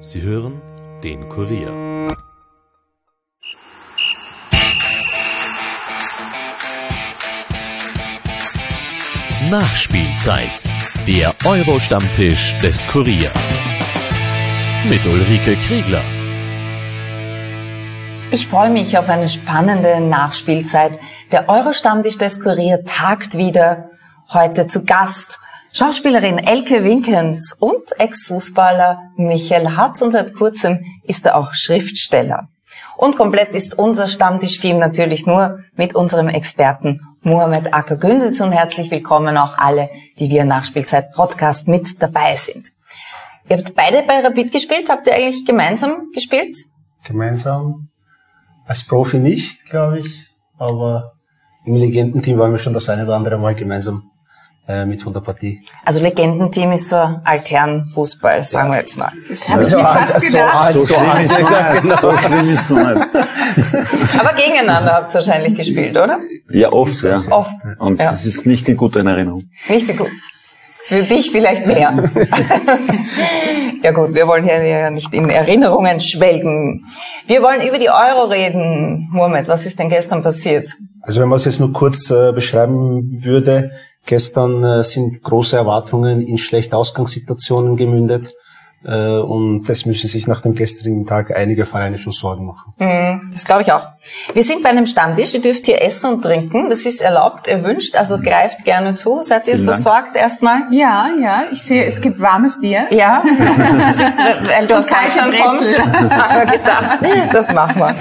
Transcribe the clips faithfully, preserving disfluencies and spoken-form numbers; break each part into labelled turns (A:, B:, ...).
A: Sie hören den Kurier. Nachspielzeit. Der Euro-Stammtisch des Kurier. Mit Ulrike Kriegler.
B: Ich freue mich auf eine spannende Nachspielzeit. Der Euro-Stammtisch des Kurier tagt wieder. Heute zu Gast Schauspielerin Elke Winkens und Ex-Fußballer Michael Hatz. Und seit kurzem ist er auch Schriftsteller. Und komplett ist unser Stammtischteam natürlich nur mit unserem Experten Muhammed Acker Gündüz. Und herzlich willkommen auch alle, die wir Nachspielzeit Podcast mit dabei sind. Ihr habt beide bei Rapid gespielt. Habt ihr eigentlich gemeinsam gespielt?
C: Gemeinsam? Als Profi nicht, glaube ich. Aber im Legendenteam waren wir schon das eine oder andere Mal gemeinsam äh, mit von der Partie.
B: Also Legendenteam ist so Altherrenfußball, sagen wir jetzt mal.
D: Das habe ich mir fast gedacht.
C: So alt, so alt.
D: So schlimm ist es nicht.
B: Aber gegeneinander habt ihr wahrscheinlich gespielt, oder?
D: Ja, oft, ja.
B: Oft.
D: Und
B: ja.
D: Das ist nicht in guter Erinnerung.
B: Nicht so gut. Für dich vielleicht mehr. Ja gut, wir wollen hier ja nicht in Erinnerungen schwelgen. Wir wollen über die Euro reden. Muhammed, was ist denn gestern passiert?
C: Also wenn man es jetzt nur kurz äh, beschreiben würde, gestern äh, sind große Erwartungen in schlechte Ausgangssituationen gemündet. Äh, und es müssen sich nach dem gestrigen Tag einige Vereine schon Sorgen machen.
B: Mm, das glaube ich auch. Wir sind bei einem Stammtisch. Ihr dürft hier essen und trinken. Das ist erlaubt, erwünscht. Also greift gerne zu. Seid ihr
D: Vielen
B: versorgt
D: Dank.
B: erstmal?
E: Ja, ja. Ich sehe, es gibt warmes Bier.
B: Ja. Das ist, weil du aus Deutschland kommst. Haben wir gedacht, das machen wir.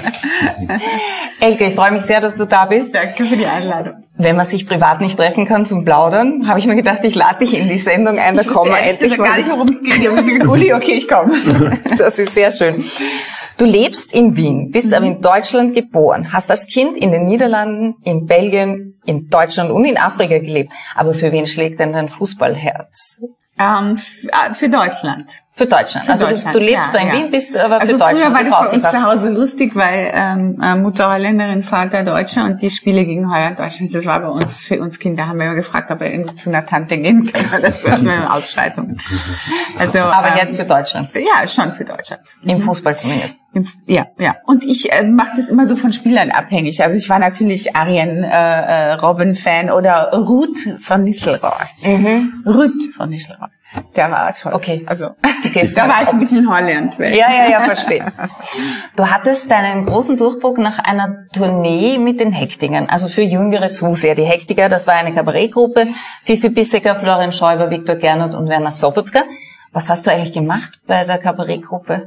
B: Elke, ich freue mich sehr, dass du da bist.
E: Danke für die Einladung.
B: Wenn man sich privat nicht treffen kann zum Plaudern, habe ich mir gedacht, ich lade dich in die Sendung ein, da kommen wir endlich
E: mal. Ich weiß gar nicht, worum es geht. Uli, okay, ich komme.
B: Das ist sehr schön. Du lebst in Wien, bist mhm. aber in Deutschland geboren, hast als Kind in den Niederlanden, in Belgien, in Deutschland und in Afrika gelebt. Aber für wen schlägt denn dein Fußballherz?
E: Ähm, für Deutschland.
B: Für Deutschland.
E: Für
B: also
E: Deutschland,
B: du, du lebst
E: ja,
B: zwar in
E: ja.
B: Wien, bist aber
E: also
B: für Deutschland.
E: Also früher war das bei uns
B: hast.
E: zu Hause lustig, weil ähm, Mutter Holländerin, Vater Deutscher und die Spiele gegen Holland, Deutschland, das war bei uns, für uns Kinder, haben wir immer gefragt, ob wir irgendwie zu einer Tante gehen können. Das war eine Ausschreitung. Also,
B: aber
E: ähm,
B: jetzt für Deutschland?
E: Ja, schon für Deutschland.
B: Im Fußball zumindest?
E: Im, ja, ja. Und ich äh, mache das immer so von Spielern abhängig. Also ich war natürlich Arjen äh, äh, Robben-Fan oder Ruud van Nistelrooy. Mhm. Ruud van Nistelrooy. Der war toll.
B: Okay.
E: Also, da war ich ein bisschen Holland.
B: Ja, ja, ja, verstehe. Du hattest deinen großen Durchbruch nach einer Tournee mit den Hektigern, also für jüngere Zuseher. Die Hektiger, das war eine Kabarettgruppe. Fifi Bisseker, Florian Schäuber, Viktor Gernot und Werner Sobotka. Was hast du eigentlich gemacht bei der Kabarettgruppe?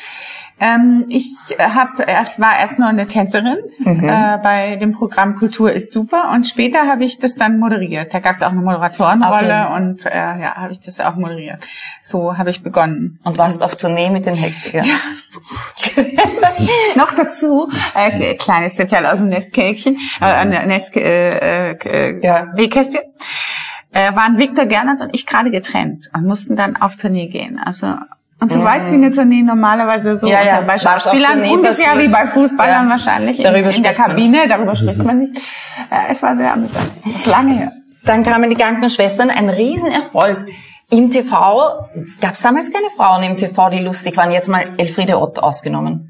E: Ähm, ich hab erst war erst nur eine Tänzerin mhm. äh, bei dem Programm Kultur ist super und später habe ich das dann moderiert. Da gab es auch eine Moderatorenrolle okay. und äh, ja, habe ich das auch moderiert. So habe ich begonnen.
B: Und warst auf Tournee mit den Hektigern?
E: Ja. Noch dazu, äh, kleines Detail aus dem Nestkälkchen, äh, Nest, äh, äh, ja. Nähkästchen, äh, waren Viktor Gernot und ich gerade getrennt und mussten dann auf Tournee gehen. Also Und du mhm. weißt, wie eine Tournee normalerweise so
B: ja, ja.
E: bei Schauspielern, ungefähr wie bei Fußballern ja. wahrscheinlich, in, in der Kabine, man. darüber spricht man nicht. Äh, es war sehr amüsant. Das ist lange her.
B: Dann kamen die Krankenschwestern, ein Riesenerfolg. Im T V, gab es damals keine Frauen im T V, die lustig waren, jetzt mal Elfriede Ott ausgenommen.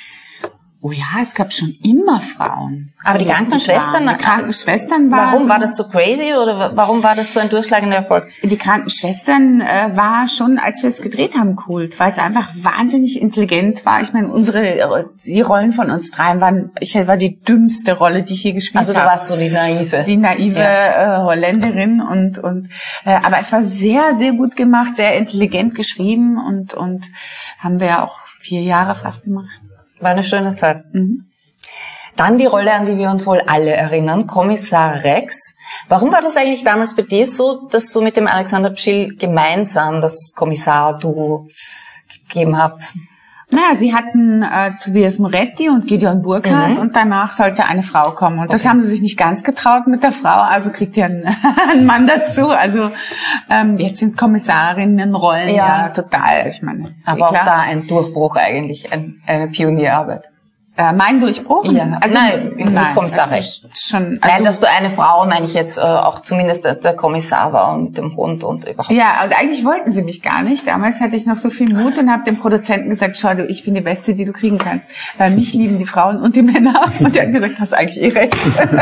E: Oh ja, es gab schon immer Frauen.
B: Aber die Krankenschwestern,
E: die Krankenschwestern waren.
B: Warum war das so crazy oder warum war das so ein durchschlagender Erfolg?
E: Die Krankenschwestern äh, war schon, als wir es gedreht haben, Kult, weil es einfach wahnsinnig intelligent war. Ich meine, unsere die Rollen von uns dreien waren, ich war die dümmste Rolle, die ich je gespielt habe.
B: Also du warst so die naive,
E: die naive ja. äh, Holländerin und und. Äh, aber es war sehr sehr gut gemacht, sehr intelligent geschrieben und und haben wir auch vier Jahre fast gemacht.
B: War eine schöne Zeit.
E: Mhm.
B: Dann die Rolle, an die wir uns wohl alle erinnern, Kommissar Rex. Warum war das eigentlich damals bei dir so, dass du mit dem Alexander Pschill gemeinsam das Kommissar-Duo gegeben habt?
E: Naja, sie hatten äh, Tobias Moretti und Gideon Burkhardt mhm. und danach sollte eine Frau kommen. Und okay. das haben sie sich nicht ganz getraut mit der Frau, also kriegt ihr einen, einen Mann dazu. Also ähm, jetzt sind Kommissarinnenrollen ja, ja total, ich meine.
B: Aber auch da ein Durchbruch eigentlich, ein, eine Pionierarbeit.
E: Äh, mein Durchbruch?
B: Ja.
E: Also,
B: nein,
E: nein,
B: Kommissar Rex.
E: Schon,
B: also,
E: nein,
B: dass du eine Frau, meine ich jetzt, äh, auch zumindest der, der Kommissar war und mit dem Hund und überhaupt.
E: Ja, und eigentlich wollten sie mich gar nicht. Damals hatte ich noch so viel Mut und habe dem Produzenten gesagt, schau du, ich bin die Beste, die du kriegen kannst. Weil mich lieben die Frauen und die Männer. Und er hat gesagt, hast eigentlich eh recht.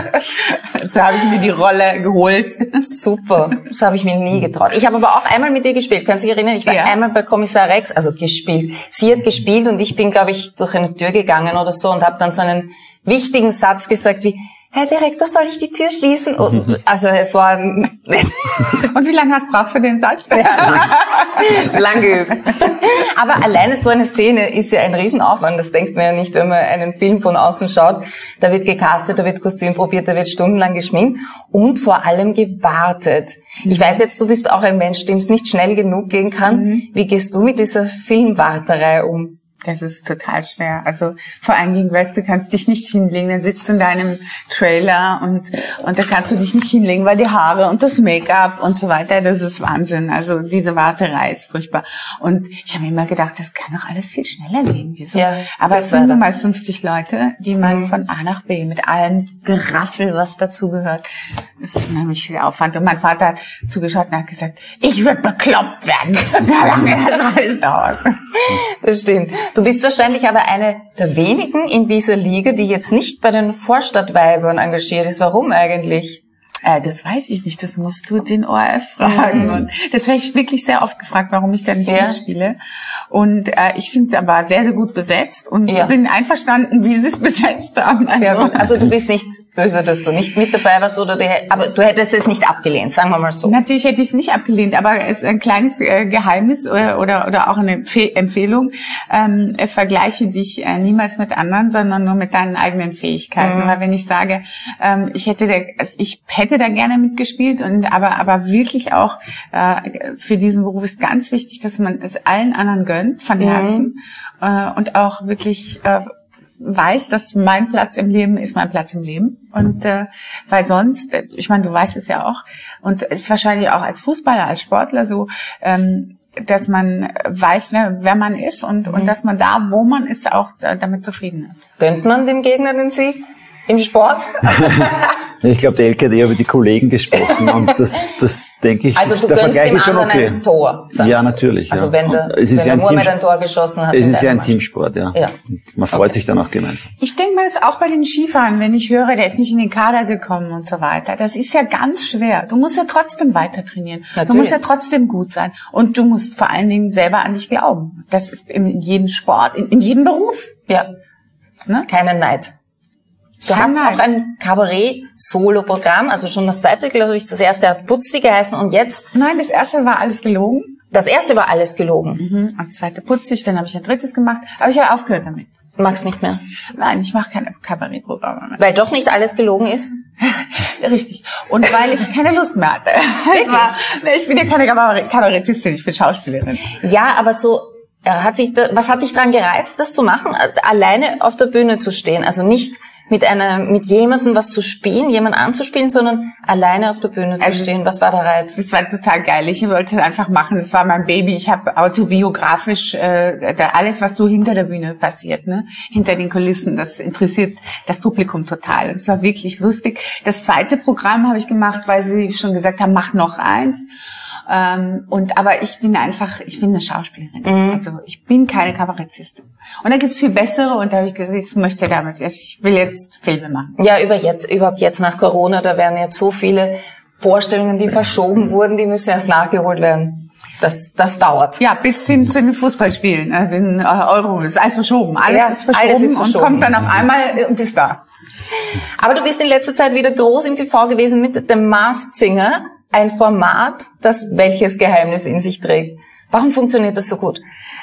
E: So habe ich mir die Rolle geholt.
B: Super, das habe ich mir nie getraut. Ich habe aber auch einmal mit dir gespielt. Kannst du dich erinnern? Ich war ja. einmal bei Kommissar Rex, also gespielt. Sie hat gespielt und ich bin, glaube ich, durch eine Tür gegangen oder so und habe dann so einen wichtigen Satz gesagt wie, Herr Direktor, soll ich die Tür schließen? Und, also es war...
E: Und wie lange hast du gebraucht für den Satz?
B: Ja, lang geübt. Aber alleine so eine Szene ist ja ein Riesenaufwand. Das denkt man ja nicht, wenn man einen Film von außen schaut. Da wird gecastet, da wird Kostüm probiert, da wird stundenlang geschminkt und vor allem gewartet. Ich weiß jetzt, du bist auch ein Mensch, dem es nicht schnell genug gehen kann. Mhm. Wie gehst du mit dieser Filmwarterei um?
E: Das ist total schwer. Also vor allen Dingen, weißt du, kannst dich nicht hinlegen, dann sitzt du in deinem Trailer und und da kannst du dich nicht hinlegen, weil die Haare und das Make-up und so weiter, das ist Wahnsinn. Also diese Warterei ist furchtbar. Und ich habe mir immer gedacht, das kann doch alles viel schneller gehen. Wieso? Ja, aber es sind nun mal fünfzig Leute, die man mhm. von A nach B mit allem Geraffel, was dazugehört. Das ist nämlich viel Aufwand. Und mein Vater hat zugeschaut und hat gesagt, ich würde bekloppt werden. Wie lange das alles dauert.
B: Das stimmt. Du bist wahrscheinlich aber eine der wenigen in dieser Liga, die jetzt nicht bei den Vorstadtweibern engagiert ist. Warum eigentlich?
E: Äh, das weiß ich nicht, das musst du den O R F fragen. Mhm. Und das werde ich wirklich sehr oft gefragt, warum ich da nicht ja. mitspiele. Und äh, ich finde es aber sehr, sehr gut besetzt und ja. bin einverstanden, wie sie es besetzt haben.
B: Also. Sehr gut. Also du bist nicht böse, dass du nicht mit dabei warst, oder die, aber du hättest es nicht abgelehnt, sagen wir mal so.
E: Natürlich hätte ich es nicht abgelehnt, aber es ist ein kleines äh, Geheimnis oder, oder oder auch eine Empf- Empfehlung. Ähm, äh, vergleiche dich äh, niemals mit anderen, sondern nur mit deinen eigenen Fähigkeiten. Mhm. Weil wenn ich sage, ähm, ich hätte, der, ich hätte da gerne mitgespielt und aber aber wirklich auch äh, für diesen Beruf ist ganz wichtig, dass man es allen anderen gönnt von Herzen mhm. äh, und auch wirklich äh, weiß, dass mein Platz im Leben ist mein Platz im Leben und äh, weil sonst, ich meine, du weißt es ja auch und es ist wahrscheinlich auch als Fußballer, als Sportler so, ähm, dass man weiß, wer, wer man ist und mhm. und dass man da, wo man ist, auch damit zufrieden ist.
B: Gönnt man dem Gegner den Sieg im Sport?
D: Ich glaube, der Elke hat eher über die Kollegen gesprochen und das, das denke ich,
B: also du
D: der
B: gönnst
D: Vergleich
B: dem
D: ist schon
B: anderen
D: okay.
B: ein Tor.
D: Ja, natürlich.
B: Also
D: ja.
B: wenn der,
D: es ist
B: wenn
D: ja
B: der Mohamed ein Tor geschossen hat.
D: Es ist ja ein Teamsport, ja. ja. Man freut okay. sich dann auch gemeinsam.
E: Ich denke mal, das ist auch bei den Skifahrern, wenn ich höre, der ist nicht in den Kader gekommen und so weiter. Das ist ja ganz schwer. Du musst ja trotzdem weiter trainieren. Natürlich. Du musst ja trotzdem gut sein. Und du musst vor allen Dingen selber an dich glauben. Das ist in jedem Sport, in, in jedem Beruf.
B: Ja. Ne? Keinen Neid. Du Kein hast Neid. Auch ein Kabarett-Solo-Programm, also schon das zweite, glaube ich, das erste hat Putzti geheißen und jetzt...
E: Nein, das erste war alles gelogen.
B: Das erste war alles gelogen.
E: Mhm. Und das zweite Putzti, dann habe ich ein drittes gemacht, aber ich habe aufgehört damit.
B: Du magst nicht mehr?
E: Nein, ich mache keine Kabarettprogramme mehr.
B: Weil doch nicht alles gelogen ist?
E: Richtig. Und weil ich keine Lust mehr hatte.
B: Wirklich?
E: War, ich bin ja keine Kabarettistin, ich bin Schauspielerin.
B: Ja, aber so... Hat dich, was hat dich daran gereizt, das zu machen? Alleine auf der Bühne zu stehen, also nicht mit einer, mit jemandem was zu spielen, jemanden anzuspielen, sondern alleine auf der Bühne zu also, stehen. Was war der Reiz?
E: Das war total geil. Ich wollte es einfach machen. Das war mein Baby. Ich habe autobiografisch äh, alles, was so hinter der Bühne passiert, ne, hinter den Kulissen. Das interessiert das Publikum total. Das war wirklich lustig. Das zweite Programm habe ich gemacht, weil sie schon gesagt haben, mach noch eins. Ähm, und aber ich bin einfach, ich bin eine Schauspielerin. Mhm. Also ich bin keine Kabarettistin. Und da gibt's viel bessere und da habe ich gesagt, ich möchte damit, ich will jetzt Filme machen.
B: Ja, über jetzt, überhaupt jetzt nach Corona, da werden jetzt so viele Vorstellungen, die verschoben wurden, die müssen erst nachgeholt werden. Das, das dauert.
E: Ja, bis hin zu den Fußballspielen, äh, den äh, Euro, das ist alles verschoben. Alles, ja, ist verschoben alles ist verschoben und kommt dann auf einmal und ist da.
B: Aber du bist in letzter Zeit wieder groß im T V gewesen mit dem Masked Singer. Ein Format, das welches Geheimnis in sich trägt. Warum funktioniert das so gut?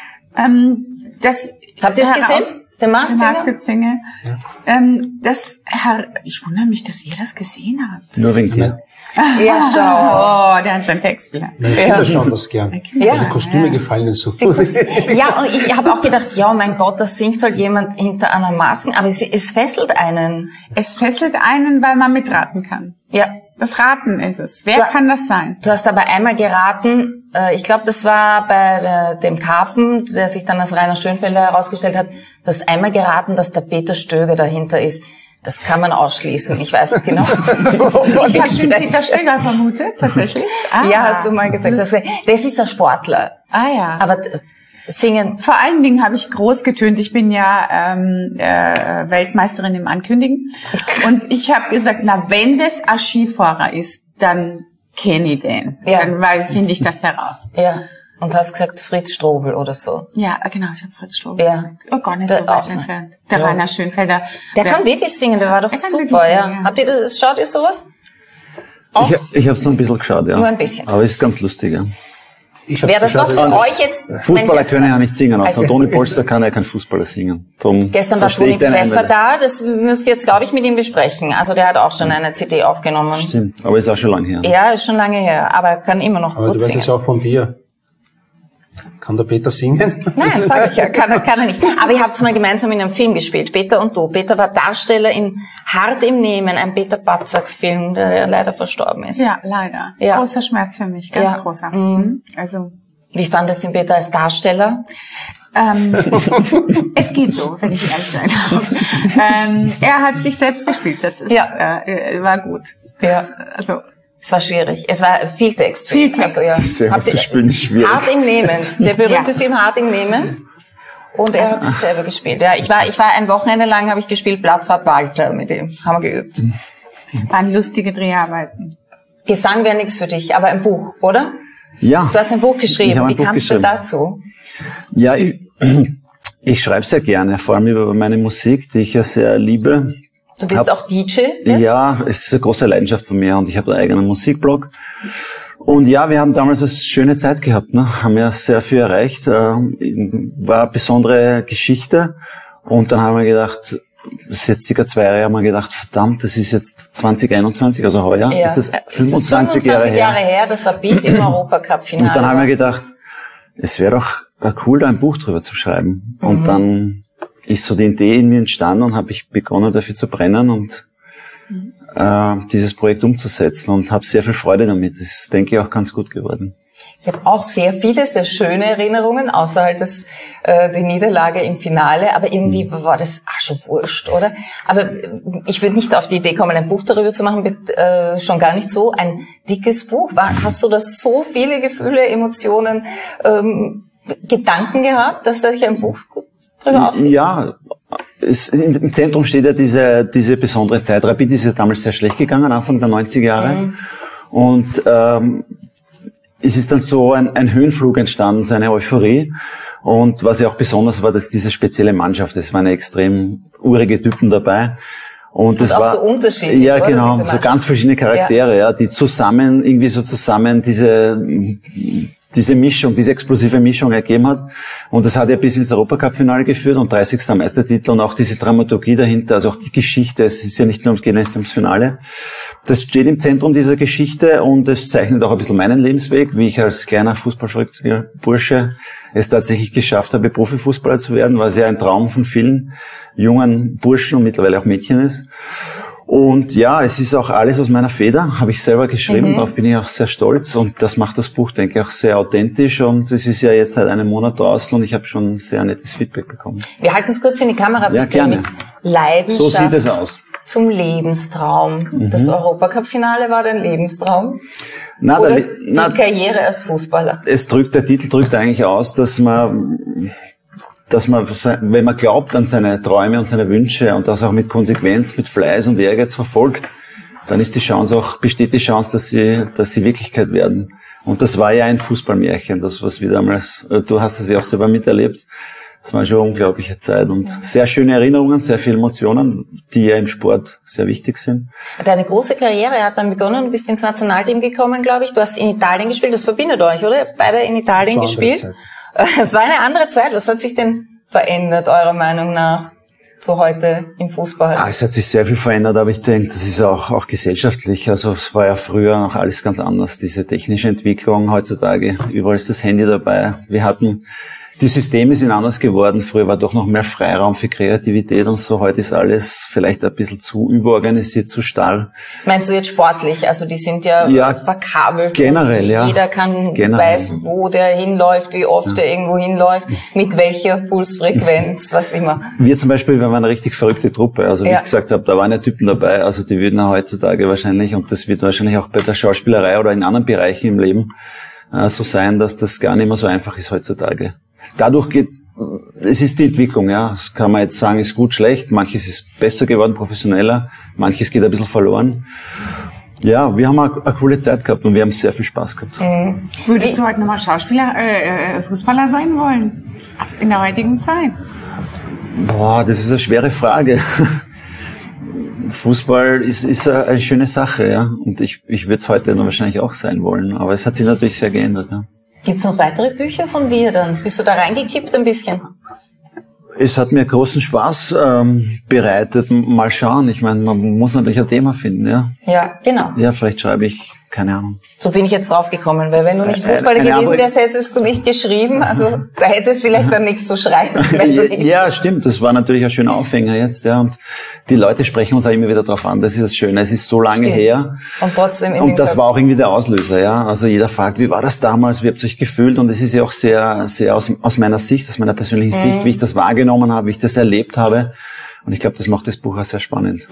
E: Ähm, das
B: Habt ihr es gesehen? Der Masked
E: Singer? Ja. Ähm, das, ich wundere mich, dass ihr das gesehen habt.
D: Nur wegen dir.
E: Ja, schau. Oh, der hat seinen Text gelernt.
C: Meine Kinder ja. schauen das gern. Ja, die Kostüme ja. gefallen ihnen so gut.
B: Ja, und ich habe auch gedacht, ja, mein Gott, das singt halt jemand hinter einer Maske, aber es, es fesselt einen.
E: Es fesselt einen, weil man mitraten kann.
B: Ja.
E: Das Raten ist es. Wer
B: du,
E: kann das sein?
B: Du hast aber einmal geraten, äh, ich glaube, das war bei der, dem Karpfen, der sich dann als Rainer Schönfelder herausgestellt hat. Du hast einmal geraten, dass der Peter Stöger dahinter ist. Das kann man ausschließen. Ich weiß es genau.
E: Ich habe den Peter Stöger vermutet, tatsächlich.
B: Ah, ja, hast du mal gesagt. Das, das ist ein Sportler.
E: Ah ja.
B: Aber singen.
E: Vor allen Dingen habe ich groß getönt. Ich bin ja ähm, äh, Weltmeisterin im Ankündigen. Und ich habe gesagt, na, wenn das ein Skifahrer ist, dann kenne ich den. Ja. Dann weil finde ich das heraus.
B: Ja. Und hast gesagt Fritz Strobel oder so.
E: Ja, genau, ich habe Fritz Strobel
B: ja.
E: gesagt. Oh, gar nicht der so weit entfernt. Der ja. Rainer Schönfelder.
B: Der, der kann wirklich singen, der war doch der super, ja. Singen, ja. Habt ihr das, schaut ihr sowas?
D: Auch? Ich, ich habe es nur ein bisschen geschaut, ja.
B: Nur ein bisschen.
D: Aber ist ganz lustig, ja.
B: Wäre das was für euch jetzt?
D: Fußballer können ja nicht singen. Außer also, Toni Polster kann ja kein Fußballer singen. Darum
B: gestern war Toni Pfeffer da, das müsst ihr jetzt, glaube ich, mit ihm besprechen. Also der hat auch schon eine C D aufgenommen.
D: Stimmt, aber ist auch schon lange her.
B: Ja, ist schon lange her, aber kann immer noch
C: aber
B: gut singen.
C: Aber du weißt es auch von dir. Kann der Peter singen?
B: Nein, sag ich ja, kann er, kann er nicht. Aber ihr habt mal gemeinsam in einem Film gespielt, Peter und du. Peter war Darsteller in Hart im Nehmen, ein Peter Patzak-Film, der ja leider verstorben ist.
E: Ja, leider. Ja. Großer Schmerz für mich, ganz ja. großer.
B: Mhm.
E: Also.
B: Wie fandest du den Peter als Darsteller?
E: Ähm, es geht so, wenn ich ehrlich sein darf. ähm, er hat sich selbst gespielt, das ist, ja. äh, war gut.
B: Ja,
E: also.
B: Es war schwierig. Es war viel Text.
E: Viel Text.
D: Also, ja. Sehr zu spielen ist schwierig.
B: Hart im Nehmen. Der berühmte
E: ja.
B: Film Hart im Nehmen. Und er hat es selber gespielt. Ja, ich war, ich war ein Wochenende lang, habe ich gespielt, Platzwart Walter mit dem. Haben wir geübt.
E: Waren lustige Dreharbeiten.
B: Gesang wäre nichts für dich, aber ein Buch, oder?
D: Ja.
B: Du hast ein Buch geschrieben.
D: Ein
B: Wie
D: Buch
B: kamst du dazu?
D: Ja, ich, ich schreibe sehr gerne, vor allem über meine Musik, die ich ja sehr liebe.
B: Du bist hab, auch D J jetzt?
D: Ja, es ist eine große Leidenschaft von mir und ich habe einen eigenen Musikblog. Und ja, wir haben damals eine schöne Zeit gehabt, ne? Haben ja sehr viel erreicht, äh, war eine besondere Geschichte. Und dann haben wir gedacht, das ist jetzt circa zwei Jahre, haben wir gedacht, verdammt, das ist jetzt zwanzig einundzwanzig, also heuer,
B: ja.
D: ist das fünfundzwanzig,
B: das
D: Jahre her.
B: Jahre her, das Rapid im Europacup-Finale.
D: Und dann haben wir gedacht, es wäre doch cool, da ein Buch drüber zu schreiben. Mhm. Und dann ist so die Idee in mir entstanden und habe ich begonnen, dafür zu brennen und mhm. äh, dieses Projekt umzusetzen und habe sehr viel Freude damit. Das ist, denke ich, auch ganz gut geworden.
B: Ich habe auch sehr viele, sehr schöne Erinnerungen, außer halt das, äh, die Niederlage im Finale, aber irgendwie mhm. war das auch schon wurscht, oder? Aber ich würde nicht auf die Idee kommen, ein Buch darüber zu machen, mit, äh, schon gar nicht so. Ein dickes Buch. War, hast du da so viele Gefühle, Emotionen, ähm, Gedanken gehabt, dass sich ein Buch
D: ja, es, im Zentrum steht ja diese, diese besondere Zeit. Rapid ist ja damals sehr schlecht gegangen, Anfang der neunziger Jahre. Mhm. Und ähm, es ist dann so ein, ein Höhenflug entstanden, so eine Euphorie. Und was ja auch besonders war, dass diese spezielle Mannschaft, es waren extrem urige Typen dabei. Und das
B: auch
D: war
B: so unterschiedlich.
D: Ja, genau, so ganz verschiedene Charaktere, ja. ja, die zusammen, irgendwie so zusammen diese diese Mischung, diese explosive Mischung ergeben hat. Und das hat ja bis ins Europacup-Finale geführt und dreißigster Meistertitel und auch diese Dramaturgie dahinter, also auch die Geschichte, es ist ja nicht nur, es geht nicht ums Finale. Das steht im Zentrum dieser Geschichte und es zeichnet auch ein bisschen meinen Lebensweg, wie ich als kleiner fußballverrückter Bursche es tatsächlich geschafft habe, Profifußballer zu werden, was ja ein Traum von vielen jungen Burschen und mittlerweile auch Mädchen ist. Und ja, es ist auch alles aus meiner Feder, habe ich selber geschrieben, mhm. darauf bin ich auch sehr stolz und das macht das Buch, denke ich, auch sehr authentisch und es ist ja jetzt seit einem Monat draußen und ich habe schon sehr nettes Feedback bekommen.
B: Wir halten es kurz in die Kamera, bitte,
D: ja, gerne.
B: Mit Leidenschaft.
D: So sieht es aus.
B: Zum Lebenstraum. Mhm. Das Europacup-Finale war dein Lebenstraum?
D: Na,
B: Oder
D: der, na,
B: die Karriere als Fußballer?
D: Es drückt, der Titel drückt eigentlich aus, dass man dass man, wenn man glaubt an seine Träume und seine Wünsche und das auch mit Konsequenz, mit Fleiß und Ehrgeiz verfolgt, dann ist die Chance auch, besteht die Chance, dass sie, dass sie Wirklichkeit werden. Und das war ja ein Fußballmärchen, das, was wir damals, du hast es ja auch selber miterlebt. Das war schon eine unglaubliche Zeit und sehr schöne Erinnerungen, sehr viele Emotionen, die ja im Sport sehr wichtig sind.
B: Deine große Karriere hat dann begonnen, du bist ins Nationalteam gekommen, glaube ich. Du hast in Italien gespielt, das verbindet euch, oder? Beide in Italien gespielt. Es war eine andere Zeit. Was hat sich denn verändert, eurer Meinung nach, so heute im Fußball?
D: Ah, es hat sich sehr viel verändert, aber ich denke, das ist auch, auch gesellschaftlich. Also es war ja früher noch alles ganz anders. Diese technische Entwicklung heutzutage, überall ist das Handy dabei. Wir hatten Die Systeme sind anders geworden. Früher war doch noch mehr Freiraum für Kreativität und so. Heute ist alles vielleicht ein bisschen zu überorganisiert, zu starr.
B: Meinst du jetzt sportlich? Also die sind ja, ja verkabelt.
D: Generell, ja.
B: Jeder kann,
D: generell.
B: weiß, wo der hinläuft, wie oft ja. er irgendwo hinläuft, mit welcher Pulsfrequenz, was immer.
D: Wir zum Beispiel, wir waren eine richtig verrückte Truppe. Also wie ja. ich gesagt habe, da waren ja Typen dabei. Also die würden ja heutzutage wahrscheinlich, und das wird wahrscheinlich auch bei der Schauspielerei oder in anderen Bereichen im Leben äh, so sein, dass das gar nicht mehr so einfach ist heutzutage. Dadurch geht, es ist die Entwicklung, ja. Das kann man jetzt sagen, ist gut, schlecht. Manches ist besser geworden, professioneller. Manches geht ein bisschen verloren. Ja, wir haben eine, eine coole Zeit gehabt und wir haben sehr viel Spaß gehabt.
E: Mhm. Würdest du heute nochmal Schauspieler, äh, Fußballer sein wollen? In der heutigen Zeit?
D: Boah, das ist eine schwere Frage. Fußball ist, ist eine schöne Sache, ja. Und ich, ich würde es heute dann wahrscheinlich auch sein wollen. Aber es hat sich natürlich sehr geändert, ja.
B: Gibt's noch weitere Bücher von dir dann? Bist du da reingekippt ein bisschen?
D: Es hat mir großen Spaß ähm, bereitet. Mal schauen. Ich meine, man muss natürlich ein Thema finden, ja.
B: Ja, genau.
D: Ja, vielleicht schreibe ich, keine Ahnung.
B: So bin ich jetzt drauf gekommen, weil wenn du nicht Fußballer eine, eine gewesen wärst, hättest du nicht geschrieben. Also da hättest vielleicht dann nichts zu schreiben. Wenn du nicht
D: ja, stimmt. Das war natürlich ein schöner Aufhänger jetzt, ja. Und die Leute sprechen uns auch immer wieder drauf an. Das ist das Schöne. Es ist so lange stimmt. her.
B: Und trotzdem. In
D: und das war auch irgendwie der Auslöser, ja. Also jeder fragt, wie war das damals? Wie habt ihr euch gefühlt? Und es ist ja auch sehr, sehr aus, aus meiner Sicht, aus meiner persönlichen mhm. Sicht, wie ich das wahrgenommen habe, wie ich das erlebt habe. Und ich glaube, das macht das Buch auch sehr spannend.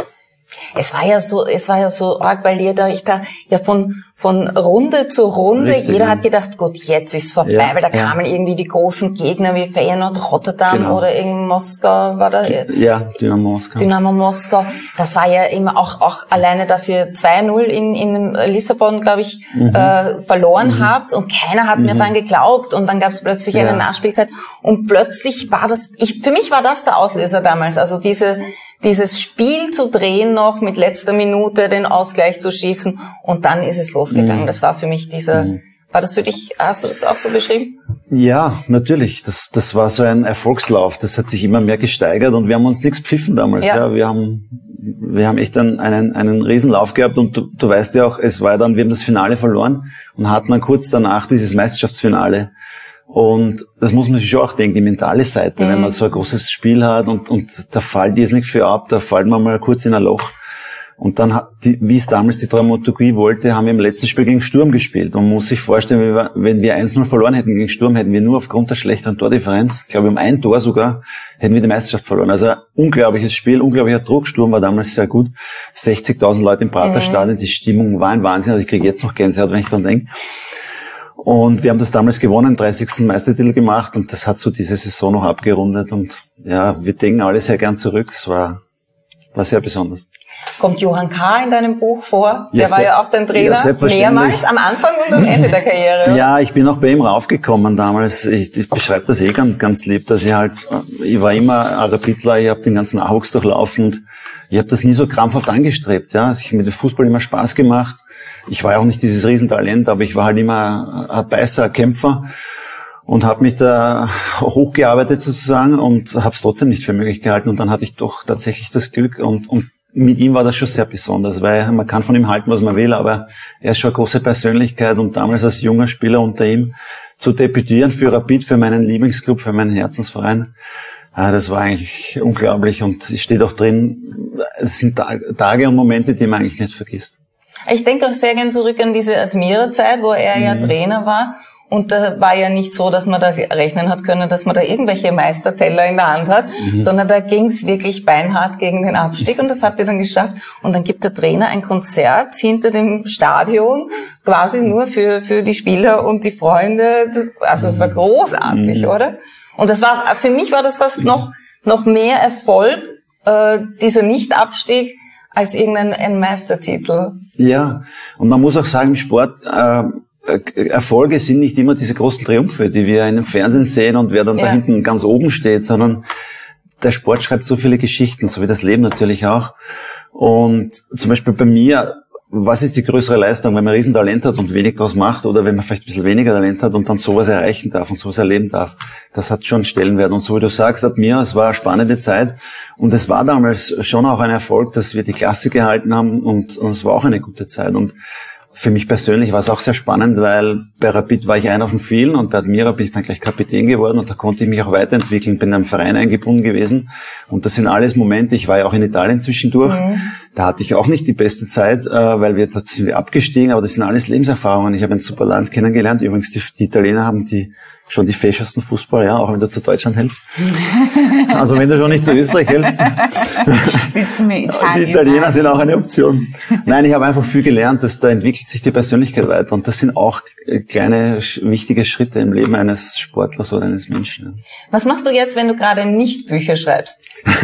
B: Es war ja so, es war ja so arg, weil ihr da, ich da, ja von, von Runde zu Runde, richtig, jeder ja. hat gedacht, gut, jetzt ist vorbei, ja, weil da ja. kamen irgendwie die großen Gegner wie Feyenoord, Rotterdam genau. oder in Moskau, war da?
D: Ja, Dynamo Moskau.
B: Dynamo Moskau. Das war ja immer auch, auch alleine, dass ihr zwei null in, in Lissabon, glaube ich, mhm. äh, verloren mhm. habt und keiner hat mhm. mehr dran geglaubt und dann gab es plötzlich ja. eine Nachspielzeit und plötzlich war das, ich, für mich war das der Auslöser damals, also diese, dieses Spiel zu drehen noch, mit letzter Minute den Ausgleich zu schießen und dann ist es losgegangen. Mm. Das war für mich dieser, mm. war das für dich, hast du das auch so beschrieben?
D: Ja, natürlich. Das, das war so ein Erfolgslauf. Das hat sich immer mehr gesteigert und wir haben uns nichts pfiffen damals. Ja. ja wir haben, wir haben echt einen, einen, einen Riesenlauf gehabt und du, du weißt ja auch, es war dann, wir haben das Finale verloren und hatten dann kurz danach dieses Meisterschaftsfinale. Und das muss man sich schon auch denken, die mentale Seite, mhm. wenn man so ein großes Spiel hat und, und da fällt dir nicht viel ab, da fällt man mal kurz in ein Loch. Und dann, hat die, wie es damals die Dramaturgie wollte, haben wir im letzten Spiel gegen Sturm gespielt. Und man muss sich vorstellen, wenn wir eins null verloren hätten gegen Sturm, hätten wir nur aufgrund der schlechteren Tordifferenz, ich glaube um ein Tor sogar, hätten wir die Meisterschaft verloren. Also ein unglaubliches Spiel, unglaublicher Druck. Sturm war damals sehr gut. sechzigtausend Leute im Praterstadion, mhm. die Stimmung war ein Wahnsinn. Also ich kriege jetzt noch Gänsehaut, wenn ich dran denke. Und wir haben das damals gewonnen, dreißigsten Meistertitel gemacht und das hat so diese Saison noch abgerundet und ja, wir denken alle sehr gern zurück. Es war, war sehr besonders.
B: Kommt Johann K. in deinem Buch vor?
D: Ja,
B: der war ja auch dein Trainer
D: ja,
B: mehrmals am Anfang und am Ende der Karriere.
D: Ja, ich bin auch bei ihm raufgekommen damals. Ich, ich beschreibe das eh ganz, ganz lieb, dass ich halt, ich war immer ein Rapidler, ich habe den ganzen Nachwuchs durchlaufen und ich habe das nie so krampfhaft angestrebt. Ja, ich habe mit dem Fußball immer Spaß gemacht. Ich war ja auch nicht dieses Riesentalent, aber ich war halt immer ein Beißer, ein Kämpfer und habe mich da hochgearbeitet sozusagen und habe es trotzdem nicht für möglich gehalten. Und dann hatte ich doch tatsächlich das Glück und, und mit ihm war das schon sehr besonders, weil man kann von ihm halten, was man will, aber er ist schon eine große Persönlichkeit und damals als junger Spieler unter ihm zu debütieren für Rapid, für meinen Lieblingsclub, für meinen Herzensverein, das war eigentlich unglaublich und es steht auch drin, es sind Tage und Momente, die man eigentlich nicht vergisst.
B: Ich denke auch sehr gern zurück an diese Admira-Zeit, wo er ja mhm. Trainer war. Und da war ja nicht so, dass man da rechnen hat können, dass man da irgendwelche Meisterteller in der Hand hat, mhm. sondern da ging es wirklich beinhart gegen den Abstieg und das habt ihr dann geschafft. Und dann gibt der Trainer ein Konzert hinter dem Stadion, quasi nur für für die Spieler und die Freunde. Also es war großartig, mhm. oder? Und das war, für mich war das fast noch noch mehr Erfolg, äh, dieser Nicht-Abstieg, als irgendein ein Meistertitel.
D: Ja, und man muss auch sagen, im Sport, äh, Erfolge sind nicht immer diese großen Triumphe, die wir in dem Fernsehen sehen und wer dann ja. da hinten ganz oben steht, sondern der Sport schreibt so viele Geschichten, so wie das Leben natürlich auch. Und zum Beispiel bei mir, was ist die größere Leistung, wenn man Riesentalent hat und wenig draus macht oder wenn man vielleicht ein bisschen weniger Talent hat und dann sowas erreichen darf und sowas erleben darf? Das hat schon Stellenwert. Und so wie du sagst, ab mir, es war eine spannende Zeit und es war damals schon auch ein Erfolg, dass wir die Klasse gehalten haben und, und es war auch eine gute Zeit. Und für mich persönlich war es auch sehr spannend, weil bei Rapid war ich einer von vielen und bei Admira bin ich dann gleich Kapitän geworden und da konnte ich mich auch weiterentwickeln, bin in einem Verein eingebunden gewesen und das sind alles Momente, ich war ja auch in Italien zwischendurch, mhm. da hatte ich auch nicht die beste Zeit, weil wir, da sind wir abgestiegen, aber das sind alles Lebenserfahrungen. Ich habe ein super Land kennengelernt, übrigens die, die Italiener haben die schon die fähigsten Fußballer, ja, auch wenn du zu Deutschland hältst. Also wenn du schon nicht zu Österreich hältst.
E: Willst du mir Italien?
D: Die Italiener sind auch eine Option. Nein, ich habe einfach viel gelernt, dass da entwickelt sich die Persönlichkeit weiter. Und das sind auch kleine, wichtige Schritte im Leben eines Sportlers oder eines Menschen.
B: Was machst du jetzt, wenn du gerade nicht Bücher schreibst?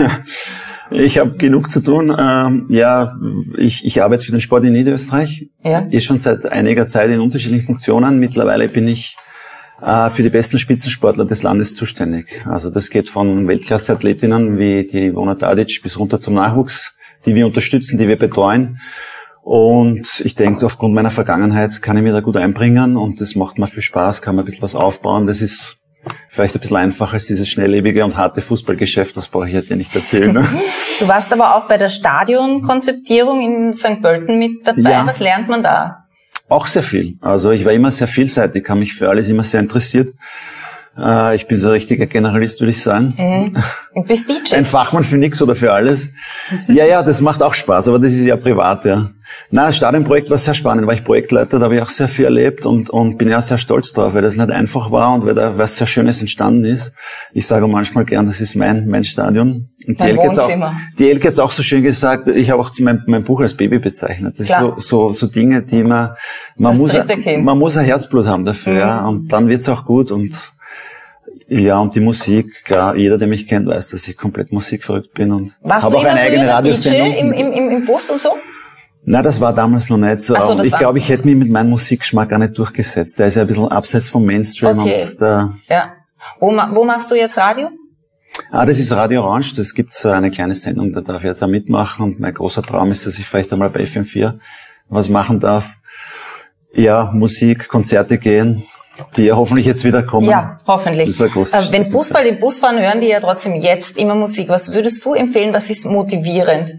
D: Ich habe genug zu tun. Ähm, ja, ich, ich arbeite für den Sport in Niederösterreich. Ja. Ist schon seit einiger Zeit in unterschiedlichen Funktionen. Mittlerweile bin ich für die besten Spitzensportler des Landes zuständig. Also das geht von Weltklasse-Athletinnen wie die Ivona Tadic bis runter zum Nachwuchs, die wir unterstützen, die wir betreuen. Und ich denke, aufgrund meiner Vergangenheit kann ich mich da gut einbringen und das macht mir viel Spaß, kann man ein bisschen was aufbauen. Das ist vielleicht ein bisschen einfacher als dieses schnelllebige und harte Fußballgeschäft, das brauche ich jetzt ja nicht erzählen. Ne?
B: Du warst aber auch bei der Stadionkonzeptierung in Sankt Pölten mit dabei. Ja. Was lernt man da?
D: Auch sehr viel. Also ich war immer sehr vielseitig, habe mich für alles immer sehr interessiert. Äh, ich bin so ein richtiger Generalist, würde ich sagen.
B: Mhm. Du bist D J.
D: Ein Fachmann für nichts oder für alles. Ja, ja, das macht auch Spaß, aber das ist ja privat, ja. Na, das Stadionprojekt war sehr spannend, war ich Projektleiter, da habe ich auch sehr viel erlebt und, und bin ja sehr stolz drauf, weil das nicht einfach war und weil da was sehr Schönes entstanden ist. Ich sage manchmal gern, das ist mein, mein Stadion. Und die Elke hat's auch, die Elke hat's auch so schön gesagt, ich habe auch mein, mein Buch als Baby bezeichnet. Das Klar. ist so, so, so Dinge, die man, man das muss, man muss ein Herzblut haben dafür, mhm. ja, und dann wird's auch gut und, ja, und die Musik, klar, jeder, der mich kennt, weiß, dass ich komplett musikverrückt bin und habe auch eine eigene Radiosendung.
B: Im, im, im, im Bus und so?
D: Na, das war damals noch nicht so.
B: so
D: ich glaube, ich hätte mich mit meinem Musikgeschmack gar nicht durchgesetzt. Der ist ja ein bisschen abseits vom Mainstream.
B: Okay.
D: Und da
B: ja. Wo, wo machst du jetzt Radio?
D: Ah, das ist Radio Orange. Das gibt so eine kleine Sendung, da darf ich jetzt auch mitmachen. Und mein großer Traum ist, dass ich vielleicht einmal bei F M vier was machen darf. Ja, Musik, Konzerte gehen, die ja hoffentlich jetzt wieder kommen.
B: Ja, hoffentlich.
D: Das ist ein großes
B: äh, wenn Fußball im Bus fahren, hören die ja trotzdem jetzt immer Musik. Was würdest du empfehlen? Was ist motivierend?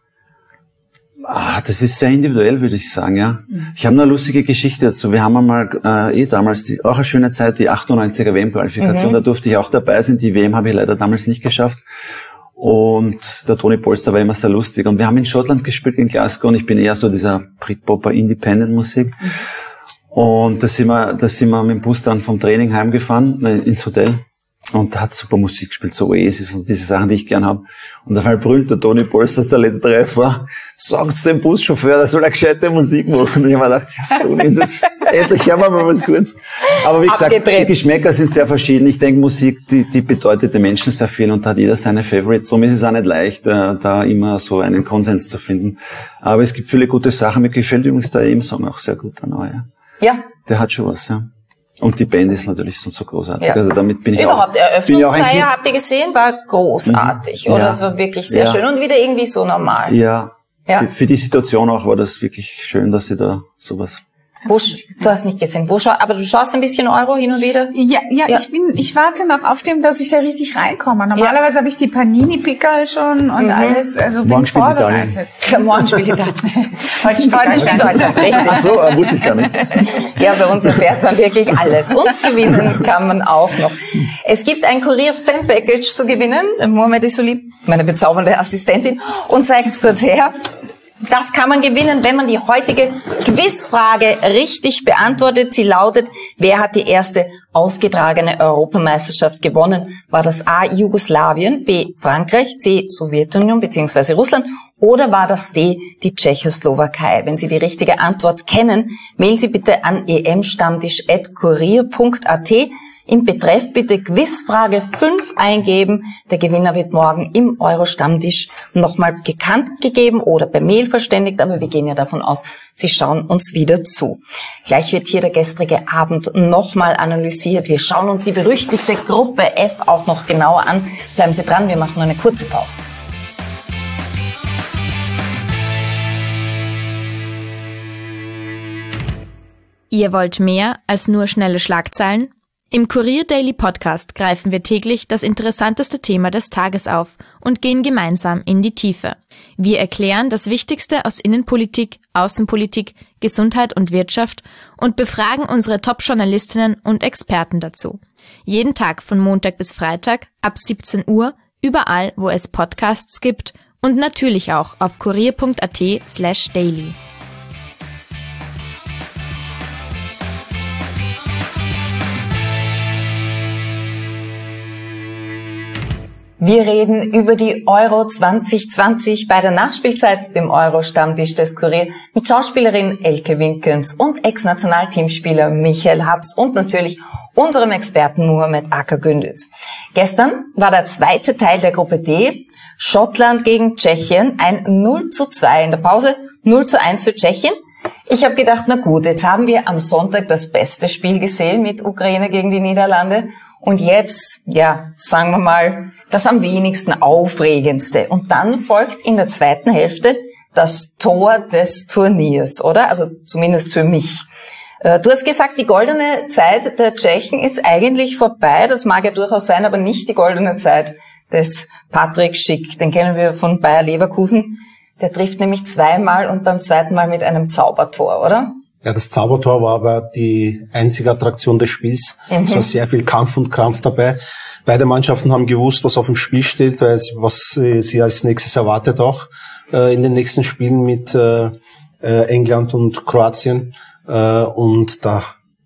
D: Ah, das ist sehr individuell, würde ich sagen, ja. Ich habe eine lustige Geschichte dazu. Wir haben einmal äh, eh damals die, auch eine schöne Zeit, die achtundneunziger W M-Qualifikation. Mhm. Da durfte ich auch dabei sein. Die W M habe ich leider damals nicht geschafft. Und der Toni Polster war immer sehr lustig. Und wir haben in Schottland gespielt, in Glasgow. Und ich bin eher so dieser Britpopper Independent-Musik. Mhm. Und da sind wir, da sind wir mit dem Bus dann vom Training heimgefahren, äh, ins Hotel. Und da hat super Musik gespielt, so Oasis und diese Sachen, die ich gern habe. Und auf einmal brüllt der Toni Polster, der letzte Reif war, sagt's dem Buschauffeur, der soll eine gescheite Musik machen. Und ich habe mir gedacht, was tun denn das? Endlich hören wir mal was kurz. Aber wie gesagt, die Geschmäcker sind sehr verschieden. Ich denke, Musik, die, die bedeutet den Menschen sehr viel und da hat jeder seine Favorites. Darum ist es auch nicht leicht, da immer so einen Konsens zu finden. Aber es gibt viele gute Sachen. Mir gefällt übrigens der E M-Song auch sehr gut, der neue.
B: Ja.
D: Der hat schon was, ja. Und die Band ist natürlich so, so großartig.
B: Ja.
D: Also damit bin ich
B: Überhaupt,
D: auch,
B: Eröffnungsfeier, habt ihr gesehen, war großartig. Mhm. Oder?
D: Ja.
B: Es war wirklich sehr
D: ja.
B: schön und wieder irgendwie so normal.
D: Ja.
B: ja.
D: Für, für die Situation auch war das wirklich schön, dass sie da sowas...
B: Wo, du hast nicht gesehen. Wo schau, aber du schaust ein bisschen Euro hin und wieder?
E: Ja, ja, ja, ich bin, ich warte noch auf dem, dass ich da richtig reinkomme. Normalerweise ja. habe ich die Panini-Pickerl schon und mhm. alles, also
D: morgen spielt Italien.
B: Ja, morgen spielt Italien. Heute spielt Deutschland, richtig.
D: Ach so, wusste ich gar nicht.
B: Ja, bei uns erfährt man wirklich alles. Und gewinnen kann man auch noch. Es gibt ein Kurier-Fan-Package zu gewinnen. Mohamed ist so lieb, meine bezaubernde Assistentin, und zeigt es kurz her. Das kann man gewinnen, wenn man die heutige Quizfrage richtig beantwortet. Sie lautet, wer hat die erste ausgetragene Europameisterschaft gewonnen? War das A. Jugoslawien, B. Frankreich, C. Sowjetunion bzw. Russland oder war das D. die Tschechoslowakei? Wenn Sie die richtige Antwort kennen, mailen Sie bitte an e m stammtisch at kurier punkt a t. Im Betreff bitte Quizfrage fünf eingeben. Der Gewinner wird morgen im Euro-Stammtisch nochmal bekannt gegeben oder per Mail verständigt, aber wir gehen ja davon aus, Sie schauen uns wieder zu. Gleich wird hier der gestrige Abend nochmal analysiert. Wir schauen uns die berüchtigte Gruppe F auch noch genauer an. Bleiben Sie dran, wir machen nur eine kurze Pause.
F: Ihr wollt mehr als nur schnelle Schlagzeilen? Im Kurier Daily Podcast greifen wir täglich das interessanteste Thema des Tages auf und gehen gemeinsam in die Tiefe. Wir erklären das Wichtigste aus Innenpolitik, Außenpolitik, Gesundheit und Wirtschaft und befragen unsere Top-Journalistinnen und Experten dazu. Jeden Tag von Montag bis Freitag ab siebzehn Uhr, überall, wo es Podcasts gibt und natürlich auch auf kurier punkt at slash daily.
B: Wir reden über die Euro zwanzig zwanzig bei der Nachspielzeit, dem Euro-Stammtisch des Kurier, mit Schauspielerin Elke Winkens und Ex-Nationalteamspieler Michael Hatz und natürlich unserem Experten Muhammed Akagündüz. Gestern war der zweite Teil der Gruppe D, Schottland gegen Tschechien, ein null zu zwei in der Pause, null zu eins für Tschechien. Ich habe gedacht, na gut, jetzt haben wir am Sonntag das beste Spiel gesehen mit Ukraine gegen die Niederlande. Und jetzt, ja, sagen wir mal, das am wenigsten aufregendste. Und dann folgt in der zweiten Hälfte das Tor des Turniers, oder? Also zumindest für mich. Du hast gesagt, die goldene Zeit der Tschechen ist eigentlich vorbei. Das mag ja durchaus sein, aber nicht die goldene Zeit des Patrick Schick. Den kennen wir von Bayer Leverkusen. Der trifft nämlich zweimal und beim zweiten Mal mit einem Zaubertor, oder?
C: Ja, das Zaubertor war aber die einzige Attraktion des Spiels. Mhm. Es war sehr viel Kampf und Krampf dabei. Beide Mannschaften haben gewusst, was auf dem Spiel steht, weil es, was äh, sie als nächstes erwartet auch äh, in den nächsten Spielen mit äh, äh, England und Kroatien. Äh, und da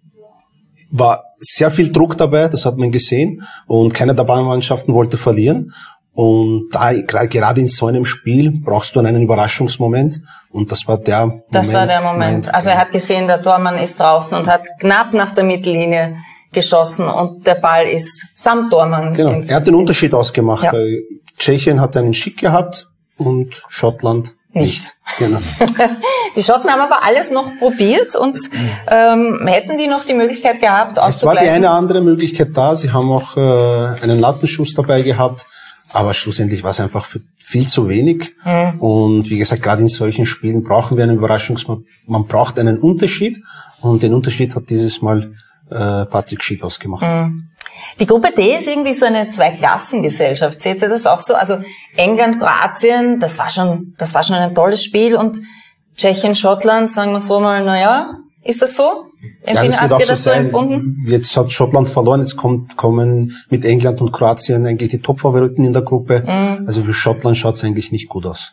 C: war sehr viel Druck dabei, das hat man gesehen. Und keine der beiden Mannschaften wollte verlieren. Und da, gerade in so einem Spiel brauchst du einen Überraschungsmoment. Und das war der Moment.
B: Das war der Moment. Also er hat gesehen, der Tormann ist draußen und hat knapp nach der Mittellinie geschossen und der Ball ist samt Tormann.
C: Genau. Er hat den Unterschied ausgemacht. Ja. Tschechien hat einen Schick gehabt und Schottland nicht. nicht. Genau.
B: Die Schotten haben aber alles noch probiert und ähm, hätten die noch die Möglichkeit gehabt, auszugleichen?
C: Es war die eine andere Möglichkeit da. Sie haben auch äh, einen Lattenschuss dabei gehabt. Aber schlussendlich war es einfach viel zu wenig. Mhm. Und wie gesagt, gerade in solchen Spielen brauchen wir einen Überraschungsmoment. Man braucht einen Unterschied. Und den Unterschied hat dieses Mal äh, Patrick Schick ausgemacht.
B: Mhm. Die Gruppe D ist irgendwie so eine Zweiklassengesellschaft. Seht ihr das auch so? Also England, Kroatien, das war schon, das war schon ein tolles Spiel. Und Tschechien, Schottland, sagen wir so mal, na ja, ist das so?
C: Ja, das wird auch so sein. Jetzt hat Schottland verloren, jetzt kommt, kommen mit England und Kroatien eigentlich die Top-Favoriten in der Gruppe. Mhm. Also für Schottland schaut es eigentlich nicht gut aus.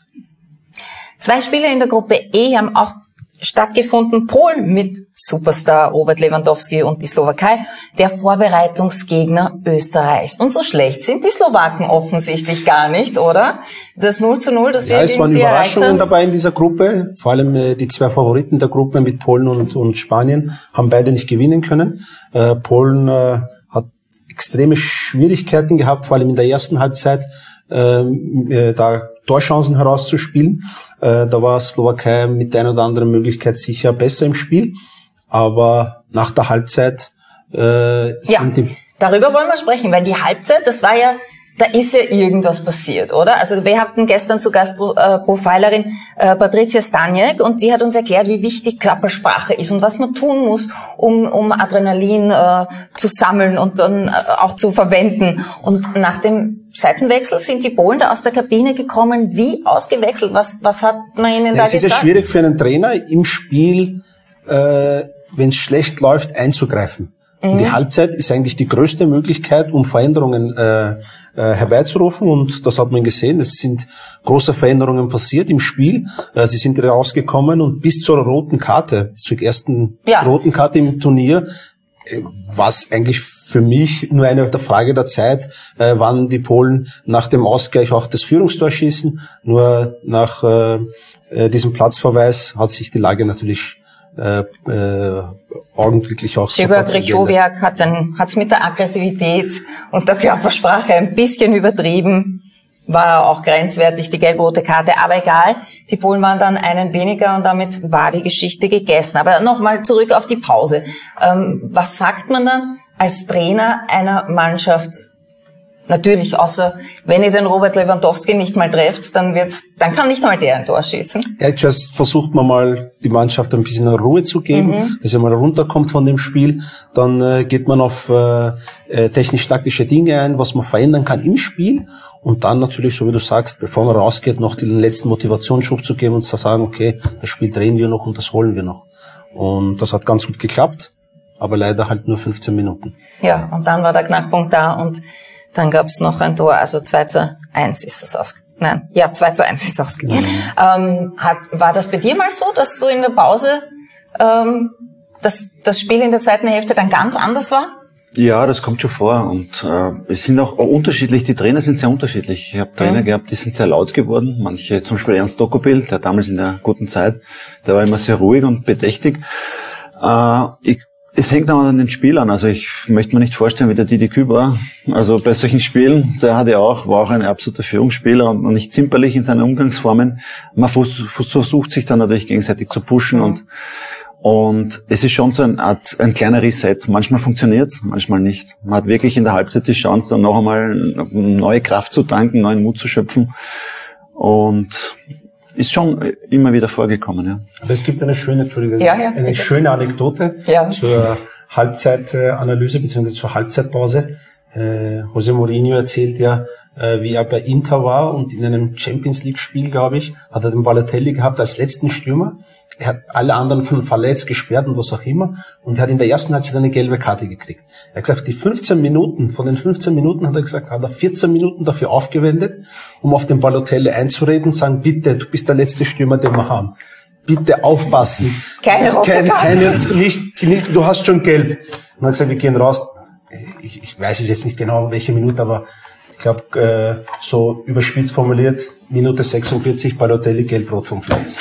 B: Zwei Spiele in der Gruppe E haben auch stattgefunden. Polen mit Superstar Robert Lewandowski und die Slowakei, der Vorbereitungsgegner Österreichs. Und so schlecht sind die Slowaken offensichtlich gar nicht, oder? Das null zu null, das
C: ja, es waren Überraschungen dabei in dieser Gruppe. Vor allem äh, die zwei Favoriten der Gruppe mit Polen und, und Spanien haben beide nicht gewinnen können. Äh, Polen äh, hat extreme Schwierigkeiten gehabt, vor allem in der ersten Halbzeit, äh, äh, da Torchancen herauszuspielen. Äh, da war Slowakei mit der einen oder anderen Möglichkeit sicher besser im Spiel. Aber nach der Halbzeit äh, sind
B: ja,
C: die...
B: darüber wollen wir sprechen, weil die Halbzeit, das war ja, da ist ja irgendwas passiert, oder? Also wir hatten gestern zu Gast äh, Profilerin äh, Patricia Staniek und die hat uns erklärt, wie wichtig Körpersprache ist und was man tun muss, um, um Adrenalin äh, zu sammeln und dann äh, auch zu verwenden. Und nach dem Seitenwechsel sind die Polen da aus der Kabine gekommen. Wie ausgewechselt? Was, was hat man ihnen ja, da gesagt?
C: Es ist ja schwierig für einen Trainer im Spiel, äh, wenn es schlecht läuft, einzugreifen. Mhm. Und die Halbzeit ist eigentlich die größte Möglichkeit, um Veränderungen äh, äh, herbeizurufen. Und das hat man gesehen. Es sind große Veränderungen passiert im Spiel. Äh, sie sind rausgekommen und bis zur roten Karte, zur ersten ja. roten Karte im Turnier, was eigentlich für mich nur eine der Frage der Zeit, äh, wann die Polen nach dem Ausgleich auch das Führungstor schießen. Nur nach äh, diesem Platzverweis hat sich die Lage natürlich äh, äh, augenblicklich auch so
B: verändert. Krychowiak hat dann hat's mit der Aggressivität und der Körpersprache ein bisschen übertrieben. War auch grenzwertig, die gelb-rote Karte, aber egal. Die Polen waren dann einen weniger und damit war die Geschichte gegessen. Aber nochmal zurück auf die Pause. Ähm, was sagt man dann als Trainer einer Mannschaft, Natürlich, außer wenn ihr den Robert Lewandowski nicht mal trefft, dann wird's, dann kann nicht mal der ein Tor schießen.
C: Ja, zuerst versucht man mal, die Mannschaft ein bisschen Ruhe zu geben, mhm. dass er mal runterkommt von dem Spiel. Dann äh, geht man auf äh, technisch-taktische Dinge ein, was man verändern kann im Spiel. Und dann natürlich, so wie du sagst, bevor man rausgeht, noch den letzten Motivationsschub zu geben und zu sagen, okay, das Spiel drehen wir noch und das holen wir noch. Und das hat ganz gut geklappt, aber leider halt nur fünfzehn Minuten.
B: Ja, und dann war der Knackpunkt da und dann gab's noch ein Tor, also zwei zu eins ist das ausgegangen. Nein, ja, zwei zu eins ist ausgegangen. Mhm. Ähm, hat, war das bei dir mal so, dass du in der Pause, ähm, dass das Spiel in der zweiten Hälfte dann ganz anders war?
D: Ja, das kommt schon vor und äh, es sind auch unterschiedlich, die Trainer sind sehr unterschiedlich. Ich habe Trainer mhm. gehabt, die sind sehr laut geworden. Manche, zum Beispiel Ernst Dokopil, der damals in der guten Zeit, der war immer sehr ruhig und bedächtig. Äh, ich Es hängt auch an den Spielern. Also ich möchte mir nicht vorstellen, wie der Didi Küb war. Also bei solchen Spielen, der hat ja auch, war auch ein absoluter Führungsspieler und nicht zimperlich in seinen Umgangsformen. Man versucht sich dann natürlich gegenseitig zu pushen mhm. und und es ist schon so eine Art, ein kleiner Reset. Manchmal funktioniert's, manchmal nicht. Man hat wirklich in der Halbzeit die Chance, dann noch einmal neue Kraft zu tanken, neuen Mut zu schöpfen und ist schon immer wieder vorgekommen, ja.
C: Aber es gibt eine schöne, Entschuldigung,
B: ja, ja,
C: eine schöne Anekdote ja. zur Halbzeitanalyse bzw. zur Halbzeitpause. Äh, José Mourinho erzählt ja, äh, wie er bei Inter war und in einem Champions League Spiel, glaube ich, hat er den Balotelli gehabt als letzten Stürmer. Er hat alle anderen von verletzt, gesperrt und was auch immer. Und er hat in der ersten Halbzeit eine gelbe Karte gekriegt. Er hat gesagt, die fünfzehn Minuten, von den fünfzehn Minuten hat er gesagt, hat er vierzehn Minuten dafür aufgewendet, um auf den Balotelli einzureden und sagen, bitte, du bist der letzte Stürmer, den wir haben. Bitte aufpassen.
B: Keine
C: keine, keine, nicht, nicht, du hast schon gelb. Und er hat gesagt, wir gehen raus. Ich, ich weiß es jetzt nicht genau, welche Minute, aber ich glaube, äh, so überspitzt formuliert, Minute sechsundvierzig, Balotelli gelb-rot vom Platz.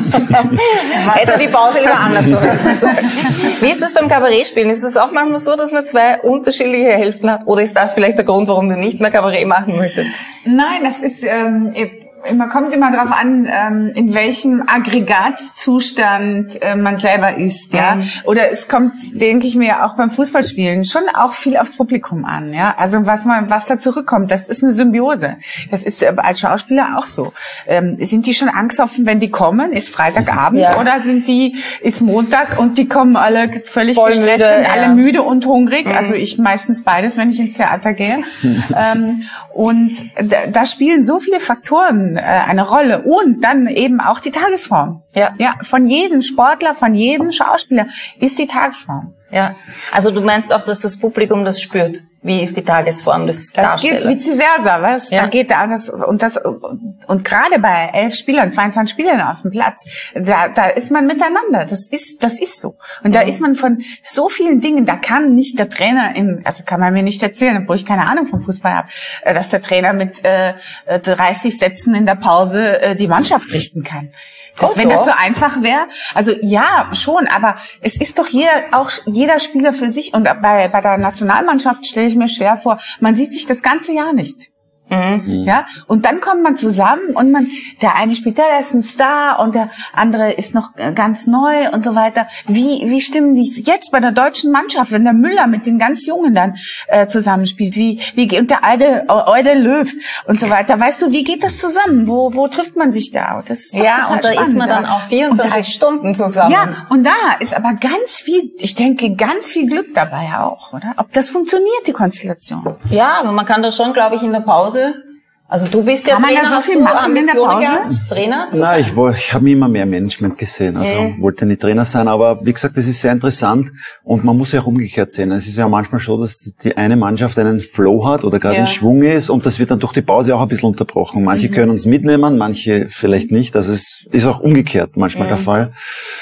B: Hätte die Pause lieber anders machen sollen. Wie ist das beim Kabarettspielen? Ist es auch manchmal so, dass man zwei unterschiedliche Hälften hat? Oder ist das vielleicht der Grund, warum du nicht mehr Kabarett machen möchtest?
E: Nein, das ist... Ähm, man kommt immer darauf an, ähm, in welchem Aggregatzustand äh, man selber ist, ja. Mhm. Oder es kommt, denke ich mir, auch beim Fußballspielen schon auch viel aufs Publikum an, ja. Also was man, was da zurückkommt, das ist eine Symbiose. Das ist äh, als Schauspieler auch so. Ähm, sind die schon angstoffen, wenn die kommen? Ist Freitagabend ja. oder sind die, ist Montag und die kommen alle völlig
B: Voll
E: gestresst
B: müde,
E: und
B: ja.
E: alle müde und hungrig?
B: Mhm.
E: Also ich meistens beides, wenn ich ins Theater gehe. ähm, und da, da spielen so viele Faktoren eine Rolle und dann eben auch die Tagesform.
B: Ja.
E: Ja, von jedem Sportler, von jedem Schauspieler ist die Tagesform.
B: Ja. Also du meinst auch, dass das Publikum das spürt? Wie ist die Tagesform des
E: das
B: Darstellers?
E: Das geht vice versa, was?
B: Ja.
E: Da geht da das und das und gerade bei elf Spielern, zweiundzwanzig Spielern auf dem Platz, da da ist man miteinander. Das ist das ist so. Und mhm. da ist man von so vielen Dingen. Da kann nicht der Trainer im, also kann man mir nicht erzählen, obwohl ich keine Ahnung vom Fußball habe, dass der Trainer mit äh, dreißig Sätzen in der Pause äh, die Mannschaft richten kann. Das, wenn das so einfach wäre, also ja, schon, aber es ist doch jeder, auch jeder Spieler für sich und bei, bei der Nationalmannschaft stelle ich mir schwer vor, man sieht sich das ganze Jahr nicht. Mhm. Ja, und dann kommt man zusammen und man, der eine spielt, der ist ein Star und der andere ist noch ganz neu und so weiter. Wie, wie stimmen die jetzt bei der deutschen Mannschaft, wenn der Müller mit den ganz Jungen dann äh, zusammenspielt? Wie, wie und der alte Eude Löw und so weiter. Weißt du, wie geht das zusammen? Wo, wo trifft man sich da? Das ist doch
B: ja,
E: total
B: und da
E: spannend,
B: ist man dann auch vierundzwanzig da, Stunden zusammen.
E: Ja, und da ist aber ganz viel, ich denke, ganz viel Glück dabei auch, oder? Ob das funktioniert, die Konstellation?
B: Ja, aber man kann das schon, glaube ich, in der Pause. Also du bist ja
E: Trainer,
B: Trainer,
E: so
B: hast
E: viel
B: du
E: machen in der
B: Ambitionen
E: Pause?
B: gehabt, Trainer zu
D: Nein,
B: sein?
D: ich, ich habe immer mehr Management gesehen, also
B: mhm.
D: wollte nicht Trainer sein, aber wie gesagt, das ist sehr interessant und man muss ja auch umgekehrt sehen. Es ist ja manchmal so, dass die eine Mannschaft einen Flow hat oder gerade
B: ja.
D: in Schwung ist und das wird dann durch die Pause auch ein bisschen unterbrochen. Manche mhm. können uns mitnehmen, manche vielleicht nicht, also es ist auch umgekehrt manchmal mhm. der Fall.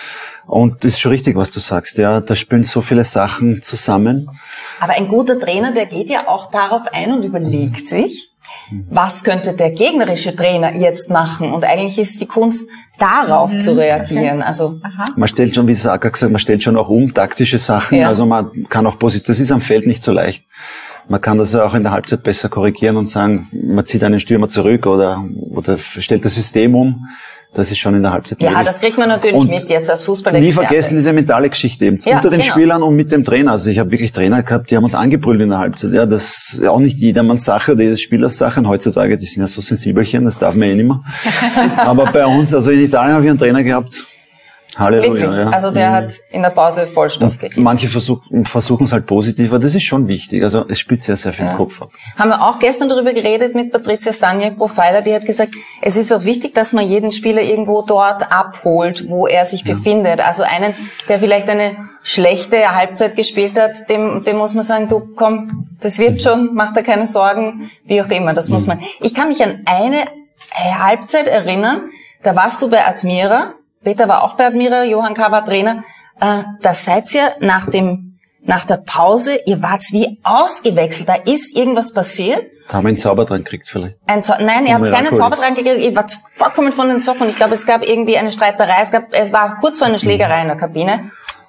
D: Und das ist schon richtig, was du sagst. Ja, da spielen so viele Sachen zusammen.
B: Aber ein guter Trainer, der geht ja auch darauf ein und überlegt sich, was könnte der gegnerische Trainer jetzt machen? Und eigentlich ist die Kunst, darauf mhm, zu reagieren. Okay. Also
E: Aha.
D: Man stellt schon, wie Saka gesagt, man stellt schon auch um taktische Sachen.
B: Ja.
D: Also man kann auch positiv. Das ist am Feld nicht so leicht. Man kann das ja auch in der Halbzeit besser korrigieren und sagen, man zieht einen Stürmer zurück oder oder stellt das System um. Das ist schon in der Halbzeit
B: Ja,
D: möglich.
B: das kriegt man natürlich und mit jetzt als Fußballexperte.
D: Nie vergessen diese mentale Geschichte eben.
B: Ja,
D: unter den
B: genau.
D: Spielern und mit dem Trainer. Also ich habe wirklich Trainer gehabt, die haben uns angebrüllt in der Halbzeit. Ja, das ist auch nicht jedermanns Sache oder jedes Spielers Sache. Und heutzutage, die sind ja so Sensibelchen, das darf man eh nicht mehr. Aber bei uns, also in Italien habe ich einen Trainer gehabt. Halleluja. Ja.
B: Also der hat in der Pause Vollstoff gekriegt.
D: Manche versuchen, versuchen es halt positiver. Das ist schon wichtig. Also es spielt sehr, sehr viel
B: ja.
D: im Kopf ab.
B: Haben wir auch gestern darüber geredet mit Patricia Staniak, Profiler, die hat gesagt, es ist auch wichtig, dass man jeden Spieler irgendwo dort abholt, wo er sich ja. befindet. Also einen, der vielleicht eine schlechte Halbzeit gespielt hat, dem, dem muss man sagen, du komm, das wird schon, mach dir keine Sorgen, wie auch immer. Das mhm. muss man. Ich kann mich an eine Halbzeit erinnern, da warst du bei Admira. Peter war auch bei Admira, Johann K. war Trainer. Äh, da seid ihr nach dem, nach der Pause, ihr wart wie ausgewechselt. Da ist irgendwas passiert.
D: Da haben wir einen Zaubertrank gekriegt vielleicht.
B: Ein Zau- Nein, ihr habt keinen Zaubertrank gekriegt. Ihr wart vollkommen von den Socken. Ich glaube, es gab irgendwie eine Streiterei. Es gab, es war kurz vor einer Schlägerei in der Kabine.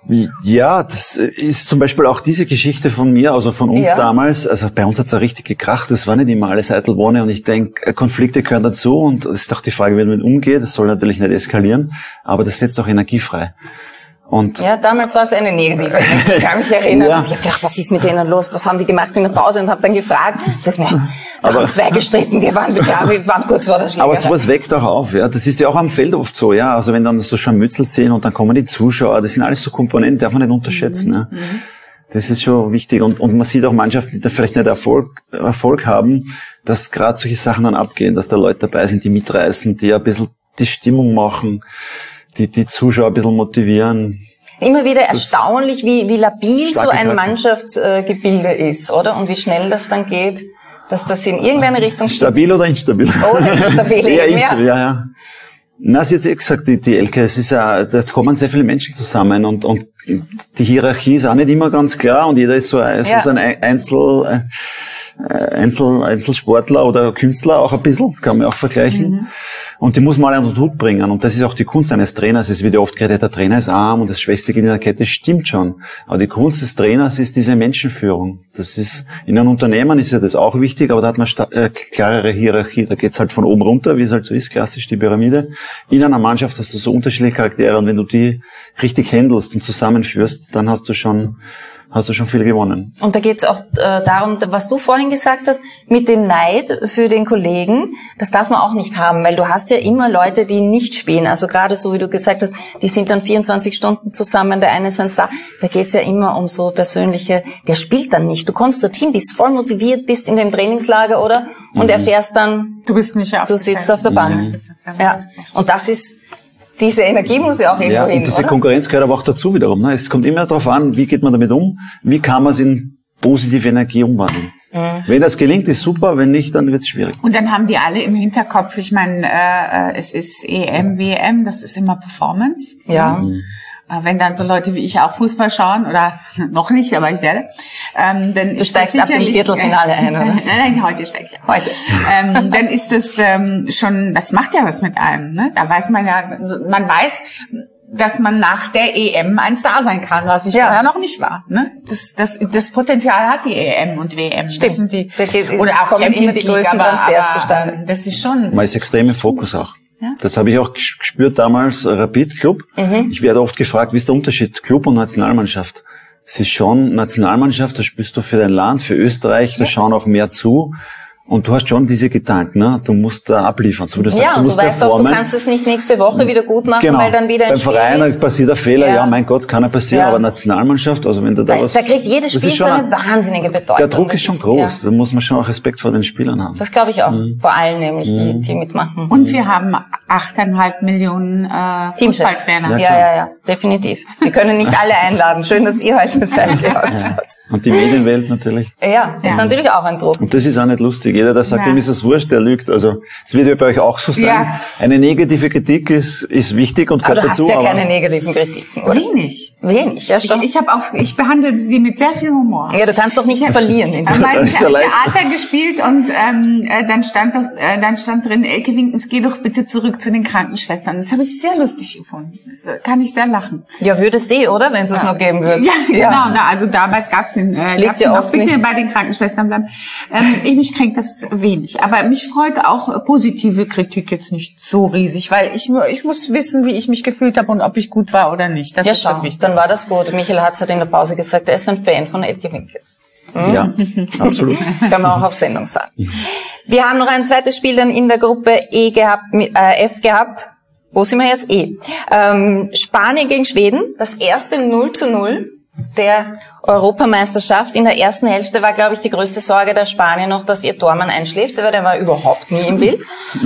D: Ja, das ist zum Beispiel auch diese Geschichte von mir, also von uns ja. damals. Also bei uns hat's ja richtig gekracht. Das war nicht immer alles eitel Wonne. Und ich denke, Konflikte gehören dazu. Und es ist auch die Frage, wie man damit umgeht. Das soll natürlich nicht eskalieren. Aber das setzt auch Energie frei. Und
B: ja, damals war es eine negative. Ich kann mich erinnern. Ja. Ich habe gedacht, was ist mit denen los? Was haben die gemacht in der Pause? Und habe dann gefragt. Ich sag, nein, da haben zwei gestritten. Die waren, ja, wir waren kurz vor der Schlägerei.
D: Aber sowas weckt auch auf. Ja, das ist ja auch am Feld oft so. Ja, also wenn dann so Scharmützel sehen und dann kommen die Zuschauer. Das sind alles so Komponenten, darf man nicht unterschätzen. Mhm. Ja. Das ist schon wichtig. Und, und man sieht auch Mannschaften, die vielleicht nicht Erfolg, Erfolg haben, dass gerade solche Sachen dann abgehen, dass da Leute dabei sind, die mitreißen, die ein bisschen die Stimmung machen, die die Zuschauer ein bisschen motivieren.
B: Immer wieder erstaunlich, wie, wie labil so ein Mannschaftsgebilde äh, ist, oder? Und wie schnell das dann geht, dass das in irgendeine Richtung steht.
D: Stabil oder instabil?
B: Oder instabil.
D: Ja, instabil, ja, ja. Na, sie hat eh gesagt, die, die Elke, es ist ja, da kommen sehr viele Menschen zusammen und, und die Hierarchie ist auch nicht immer ganz klar und jeder ist so, ein, ja. so ein Einzel, Einzel, Einzelsportler oder Künstler auch ein bisschen, das kann man auch vergleichen. Mhm. Und die muss man alle unter den Hut bringen. Und das ist auch die Kunst eines Trainers. Es wird ja oft geredet, der Trainer ist arm und das Schwächste geht in der Kette. Stimmt schon. Aber die Kunst des Trainers ist diese Menschenführung. Das ist, in einem Unternehmen ist ja das auch wichtig, aber da hat man äh, klarere Hierarchie. Da geht's halt von oben runter, wie es halt so ist, klassisch die Pyramide. In einer Mannschaft hast du so unterschiedliche Charaktere und wenn du die richtig handelst und zusammenführst, dann hast du schon hast du schon viel gewonnen.
B: Und da geht es auch äh, darum, was du vorhin gesagt hast, mit dem Neid für den Kollegen, das darf man auch nicht haben, weil du hast ja immer Leute, die nicht spielen. Also gerade so, wie du gesagt hast, die sind dann vierundzwanzig Stunden zusammen, der eine ist ein Star. Da geht es ja immer um so persönliche, der spielt dann nicht. Du kommst dorthin, bist voll motiviert, bist in dem Trainingslager, oder? Und mhm. erfährst dann,
E: du bist nicht auf
B: du sitzt auf der Bank. Mhm. Ja. Und das ist, diese Energie muss ja auch irgendwo
D: ja,
B: hin,
D: und diese
B: oder?
D: Konkurrenz gehört aber auch dazu wiederum. Ne? Es kommt immer darauf an, wie geht man damit um, wie kann man es in positive Energie umwandeln. Mhm. Wenn das gelingt, ist super, wenn nicht, dann wird es schwierig.
E: Und dann haben die alle im Hinterkopf, ich meine, äh, es ist E M, W M, das ist immer Performance.
B: Ja.
E: Mhm. Wenn dann so Leute wie ich auch Fußball schauen, oder noch nicht, aber ich werde, ähm, dann
B: du steigst ab im Viertelfinale ein, oder?
E: Nein, nein, heute steige ich. Heute. ähm, dann ist das ähm, schon, das macht ja was mit einem, ne? Da weiß man ja, man weiß, dass man nach der E M ein Star sein kann, was ich ja vorher noch nicht war, ne? Das, das, das Potenzial hat die E M und W M.
B: Stimmt.
E: Das sind die,
B: geht,
E: oder auch Champions
B: die größten Transfers zustande.
E: Das ist schon.
D: Man ist extrem im Fokus auch. Ja. Das habe ich auch gespürt damals, Rapid Club. Mhm. Ich werde oft gefragt, wie ist der Unterschied Club und Nationalmannschaft? Es ist schon Nationalmannschaft, da spielst du für dein Land, für Österreich, da ja. schauen auch mehr zu. Und du hast schon diese Gedanken, ne? Du musst da abliefern. So, du
B: ja,
D: sagst, du
B: und
D: musst
B: du weißt
D: performen.
B: auch, du kannst es nicht nächste Woche wieder gut machen,
D: genau.
B: weil dann wieder ein
D: Beim
B: Spiel
D: Verein
B: ist.
D: passiert ein Fehler, ja,
B: ja
D: mein Gott, kann er passieren,
B: ja.
D: aber Nationalmannschaft, also wenn du da
B: da,
D: was...
B: Da kriegt jedes Spiel so eine wahnsinnige Bedeutung.
D: Der Druck ist schon
B: ist,
D: groß,
B: ja.
D: da muss man schon auch Respekt vor den Spielern haben.
B: Das glaube ich auch, mhm. vor allem nämlich, die,
D: mhm.
B: die mitmachen.
E: Und wir haben achteinhalb Millionen äh, Fußballtrainer.
B: Ja, ja, ja, definitiv. Wir können nicht alle einladen. Schön, dass ihr heute Zeit gehabt habt.
D: Und die Medienwelt natürlich.
B: Ja, ist ja. natürlich auch ein Druck.
D: Und das ist auch nicht lustig. Jeder, der sagt,
E: ja.
D: ihm ist es wurscht, der lügt. Also, es wird ja bei euch auch so sein. Ja. Eine negative Kritik ist, ist wichtig und gehört
B: aber du
D: dazu.
B: Du hast ja
D: aber
B: keine negativen Kritiken, oder?
E: Wenig.
B: Wenig, ja schon.
E: Ich, ich habe auch, ich behandle sie mit sehr viel Humor.
B: Ja, du kannst doch nicht verlieren.
E: Ich habe mal Theater gespielt und ähm, dann stand doch, äh, dann stand drin, Elke Winkens, geh doch bitte zurück zu den Krankenschwestern. Das habe ich sehr lustig gefunden. Das kann ich sehr lachen.
B: Ja, würdest eh, oder? Wenn es es
E: ja.
B: noch geben würde.
E: Ja, ja. Genau. Na, also damals gab's den, äh, gab's den auch bitte nicht. Bei den Krankenschwestern bleiben. Ähm, ich mich kränkt das wenig. Aber mich freut auch positive Kritik jetzt nicht so riesig, weil ich, ich muss wissen, wie ich mich gefühlt habe und ob ich gut war oder nicht. Das
B: ja,
E: ist
B: schau,
E: das Wichtigste.
B: Dann war das gut. Michael Hatz hat in der Pause gesagt, er ist ein Fan von Elke Winkens. Hm?
D: Ja, absolut.
B: Kann man auch auf Sendung sagen. Wir haben noch ein zweites Spiel dann in der Gruppe E gehabt, äh, F gehabt. Wo sind wir jetzt? E. Ähm, Spanien gegen Schweden. Das erste null zu null der Europameisterschaft. In der ersten Hälfte war, glaube ich, die größte Sorge der Spanier noch, dass ihr Tormann einschläft, weil der war überhaupt nie im Bild.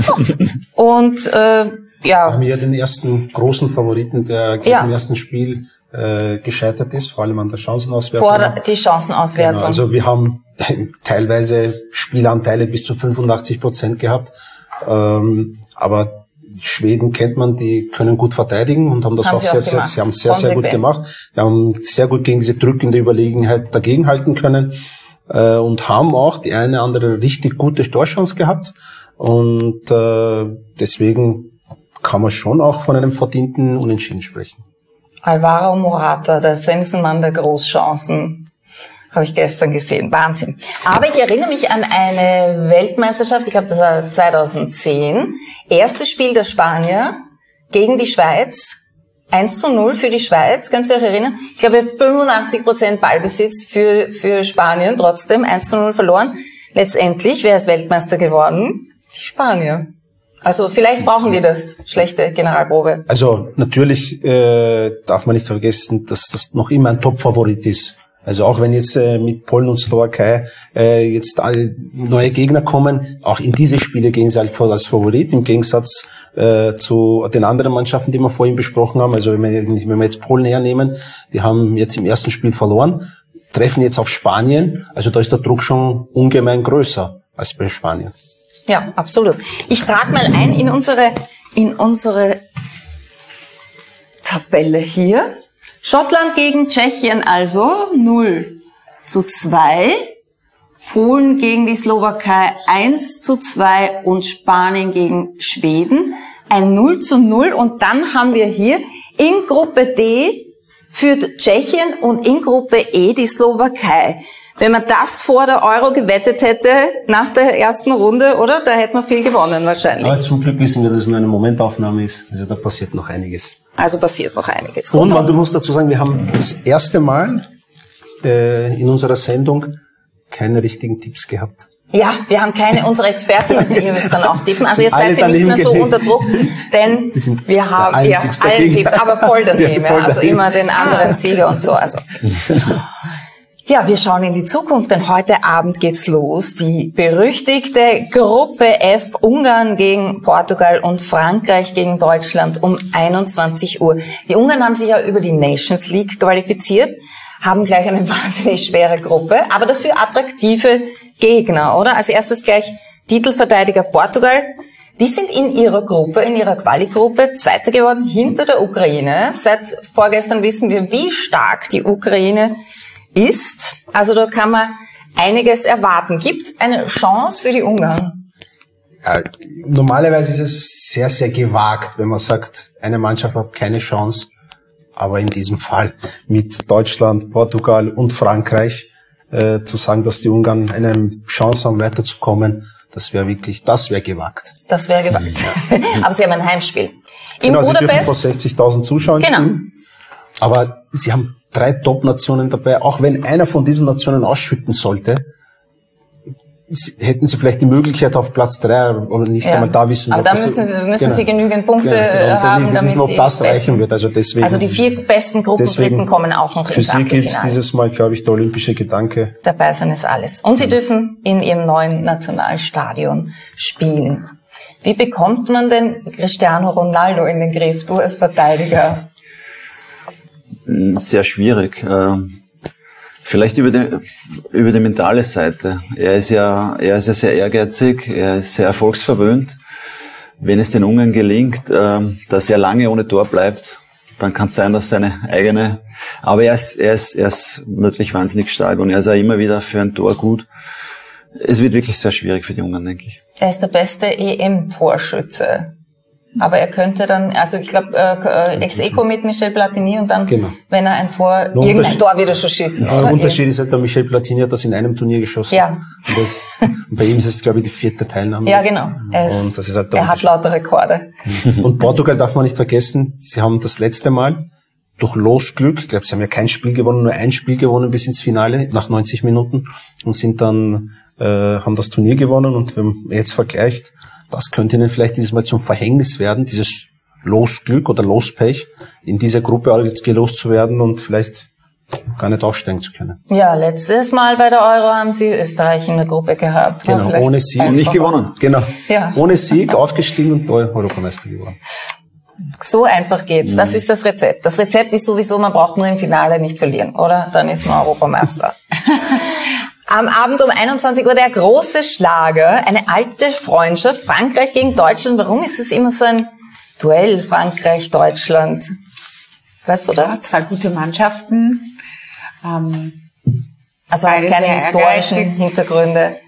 B: Und äh, ja.
C: Wir haben ja den ersten großen Favoriten, der gleich ja. im ersten Spiel äh, gescheitert ist, vor allem an der Chancenauswertung.
B: Vor die Chancenauswertung.
C: Genau, also wir haben teilweise Spielanteile bis zu fünfundachtzig Prozent gehabt, ähm, aber Schweden kennt man, die können gut verteidigen und haben das haben auch, sehr, auch sehr, sie haben sehr, sehr gut gemacht. Wir haben sehr gut gegen diese drückende Überlegenheit dagegenhalten können äh, und haben auch die eine andere richtig gute Torchance gehabt und äh, deswegen kann man schon auch von einem verdienten Unentschieden sprechen.
B: Alvaro Morata, der Sensenmann der Großchancen, habe ich gestern gesehen. Wahnsinn. Aber ich erinnere mich an eine Weltmeisterschaft, ich glaube, das war zweitausendzehn. Erstes Spiel der Spanier gegen die Schweiz. eins zu null für die Schweiz, könnt ihr euch erinnern? Ich glaube, fünfundachtzig Prozent Ballbesitz für, für Spanien, trotzdem eins zu null verloren. Letztendlich, wer ist Weltmeister geworden? Die Spanier. Also vielleicht brauchen die das, schlechte Generalprobe.
C: Also natürlich äh, darf man nicht vergessen, dass das noch immer ein Top-Favorit ist. Also auch wenn jetzt äh, mit Polen und Slowakei äh, jetzt alle neue Gegner kommen, auch in diese Spiele gehen sie halt als Favorit, im Gegensatz äh, zu den anderen Mannschaften, die wir vorhin besprochen haben. Also wenn wir, wenn wir jetzt Polen hernehmen, die haben jetzt im ersten Spiel verloren, treffen jetzt auf Spanien. Also da ist der Druck schon ungemein größer als bei Spanien.
B: Ja, absolut. Ich trage mal ein in unsere, in unsere Tabelle hier. Schottland gegen Tschechien also null zu zwei. Polen gegen die Slowakei eins zu zwei und Spanien gegen Schweden ein null zu null. Und dann haben wir hier in Gruppe D für Tschechien und in Gruppe E die Slowakei. Wenn man das vor der Euro gewettet hätte, nach der ersten Runde, oder? Da hätte man viel gewonnen wahrscheinlich.
C: Aber zum Glück wissen wir, dass es nur eine Momentaufnahme ist. Also da passiert noch einiges.
B: Also passiert noch einiges.
C: Und man, du musst dazu sagen, wir haben das erste Mal äh, in unserer Sendung keine richtigen Tipps gehabt.
B: Ja, wir haben keine, unsere Experten müssen ihr müsst dann auch tippen. Also jetzt seid ihr nicht mehr so unter Druck, denn wir haben ja, ja Tipps alle Tipps, aber voll daneben. Ja, also immer den anderen Sieger und so. Also. Ja, wir schauen in die Zukunft, denn heute Abend geht's los. Die berüchtigte Gruppe F, Ungarn gegen Portugal und Frankreich gegen Deutschland um einundzwanzig Uhr. Die Ungarn haben sich ja über die Nations League qualifiziert, haben gleich eine wahnsinnig schwere Gruppe, aber dafür attraktive Gegner, oder? Als erstes gleich Titelverteidiger Portugal. Die sind in ihrer Gruppe, in ihrer Quali-Gruppe Zweiter geworden hinter der Ukraine. Seit vorgestern wissen wir, wie stark die Ukraine ist. Also da kann man einiges erwarten. Gibt es eine Chance für die Ungarn?
C: Ja, normalerweise ist es sehr, sehr gewagt, wenn man sagt, eine Mannschaft hat keine Chance. Aber in diesem Fall mit Deutschland, Portugal und Frankreich äh, zu sagen, dass die Ungarn eine Chance haben, weiterzukommen, das wäre wirklich, das wäre gewagt.
B: Das wäre gewagt. Ja. Aber sie haben ein Heimspiel. In
C: genau,
B: Budapest,
C: sie dürfen vor sechzigtausend Zuschauern
B: genau.
C: spielen. Aber sie haben drei Top-Nationen dabei. Auch wenn einer von diesen Nationen ausschütten sollte, hätten sie vielleicht die Möglichkeit auf Platz drei oder nicht
B: ja.
C: einmal da wissen.
B: Aber da müssen, müssen
C: genau.
B: sie genügend Punkte
C: genau, genau.
B: haben,
C: damit
B: damit
C: nicht, ob
B: die
C: das reichen
B: besten,
C: wird. Also deswegen.
B: Also die vier besten Gruppentritten kommen auch noch
C: für
B: ins
C: sie gilt
B: Achtelfinale.
C: dieses Mal, glaube ich, der olympische Gedanke.
B: Dabei sein ist alles. Und sie dürfen in ihrem neuen Nationalstadion spielen. Wie bekommt man denn Cristiano Ronaldo in den Griff? Du als Verteidiger.
D: Sehr schwierig. Vielleicht über die, über die mentale Seite. Er ist ja, er ist ja sehr ehrgeizig, er ist sehr erfolgsverwöhnt. Wenn es den Ungarn gelingt, dass er lange ohne Tor bleibt, dann kann es sein, dass seine eigene, aber er ist, er ist, er ist natürlich wahnsinnig stark und er ist auch immer wieder für ein Tor gut. Es wird wirklich sehr schwierig für die Ungarn, denke ich.
B: Er ist der beste E M-Torschütze. Aber er könnte dann, also ich glaube, äh, Ex-Eco mit Michel Platini und dann, genau. wenn er ein Tor, no, irgendein Tor wieder schon schießen.
C: Ja, der Unterschied ist halt, der Michel Platini hat das in einem Turnier geschossen.
B: Ja.
C: Und, das, und bei ihm ist es, glaube ich, die vierte Teilnahme.
B: Ja,
C: jetzt.
B: genau. Er, ist,
C: und das ist halt
B: er hat lauter Rekorde.
C: Und Portugal darf man nicht vergessen, sie haben das letzte Mal durch Losglück, ich glaube, sie haben ja kein Spiel gewonnen, nur ein Spiel gewonnen bis ins Finale, nach neunzig Minuten, und sind dann, äh, haben das Turnier gewonnen. Und wenn man jetzt vergleicht, das könnte ihnen vielleicht dieses Mal zum Verhängnis werden, dieses Losglück oder Lospech, in dieser Gruppe jetzt gelost zu werden und vielleicht gar nicht aufsteigen zu können.
B: Ja, letztes Mal bei der Euro haben sie Österreich in der Gruppe gehabt.
C: Genau, ohne Sieg.
D: Und nicht gewonnen.
C: Genau.
B: Ja.
C: Ohne Sieg aufgestiegen und Europameister geworden.
B: So einfach geht's. Das ist das Rezept. Das Rezept ist sowieso, man braucht nur im Finale nicht verlieren, oder? Dann ist man Europameister. Am Abend um einundzwanzig Uhr der große Schlager, eine alte Freundschaft, Frankreich gegen Deutschland. Warum ist es immer so ein Duell, Frankreich, Deutschland? Weißt du da?
E: Ja, zwei gute Mannschaften. Ähm,
B: also keine historischen Hintergründe.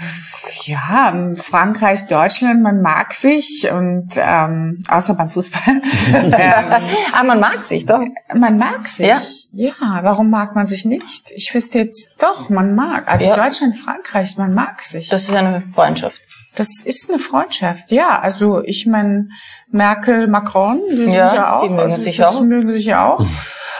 E: Ja, Frankreich, Deutschland, man mag sich und ähm, außer beim Fußball. ähm,
B: ah, man mag sich doch.
E: Man mag sich.
B: Ja.
E: Ja, warum mag man sich nicht? Ich wüsste jetzt doch, man mag. Also ja. Deutschland, Frankreich, man mag sich.
B: Das ist eine Freundschaft.
E: Das ist eine Freundschaft, ja. Also ich meine, Merkel, Macron, die sind
B: ja,
E: ja auch.
B: Die mögen
E: also,
B: sich
E: die
B: auch.
E: Die mögen sich ja auch.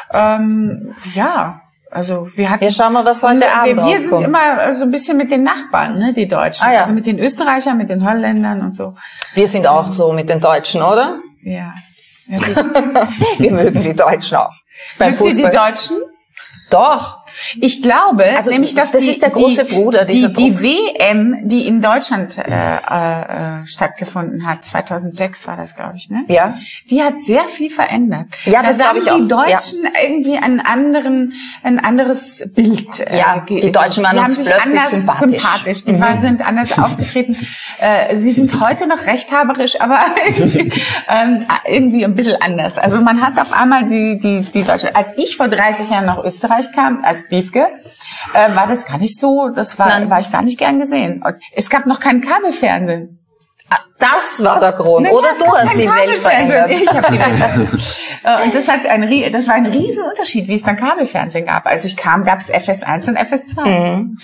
E: ähm, ja. Also wir hatten.
B: Ja, schauen wir, was heute
E: wir,
B: Abend
E: Wir, wir sind immer so ein bisschen mit den Nachbarn, ne, die Deutschen.
B: Ah, ja.
E: Also mit den Österreichern, mit den Holländern und so.
B: Wir sind auch so mit den Deutschen, oder?
E: Ja. ja
B: wir mögen die Deutschen auch.
E: Beim Fußball. Die Deutschen?
B: Doch.
E: Ich glaube,
B: also,
E: nämlich, dass
B: das
E: die,
B: ist der große
E: die,
B: Bruder,
E: die,
B: dieser
E: die W M, die in Deutschland äh, äh, stattgefunden hat, zweitausendsechs war das, glaube ich, ne?
B: Ja.
E: Die hat sehr viel verändert.
B: Ja, das
E: da
B: glaube ich auch.
E: Die Deutschen ja. irgendwie einen anderen, ein anderes Bild. Äh,
B: ja, die Deutschen waren
E: die
B: uns
E: haben sich
B: plötzlich
E: anders
B: sympathisch.
E: sympathisch. Die mhm. sind anders aufgetreten. Äh, sie sind heute noch rechthaberisch, aber irgendwie, ähm, irgendwie ein bisschen anders. Also man hat auf einmal die, die, die Deutschen. Als ich vor dreißig Jahren nach Österreich kam, als Biefke, äh, war das gar nicht so, das war, Nein. war ich gar nicht gern gesehen. Es gab noch kein Kabelfernsehen.
B: Das war der Grund.
E: Nee,
B: Oder du hast die Welt verändert.
E: Ich habe die Welt verändert. Und das hat ein, das war ein Riesenunterschied, wie es dann Kabelfernsehen gab. Als ich kam, gab es F S eins und F S zwei. Mhm.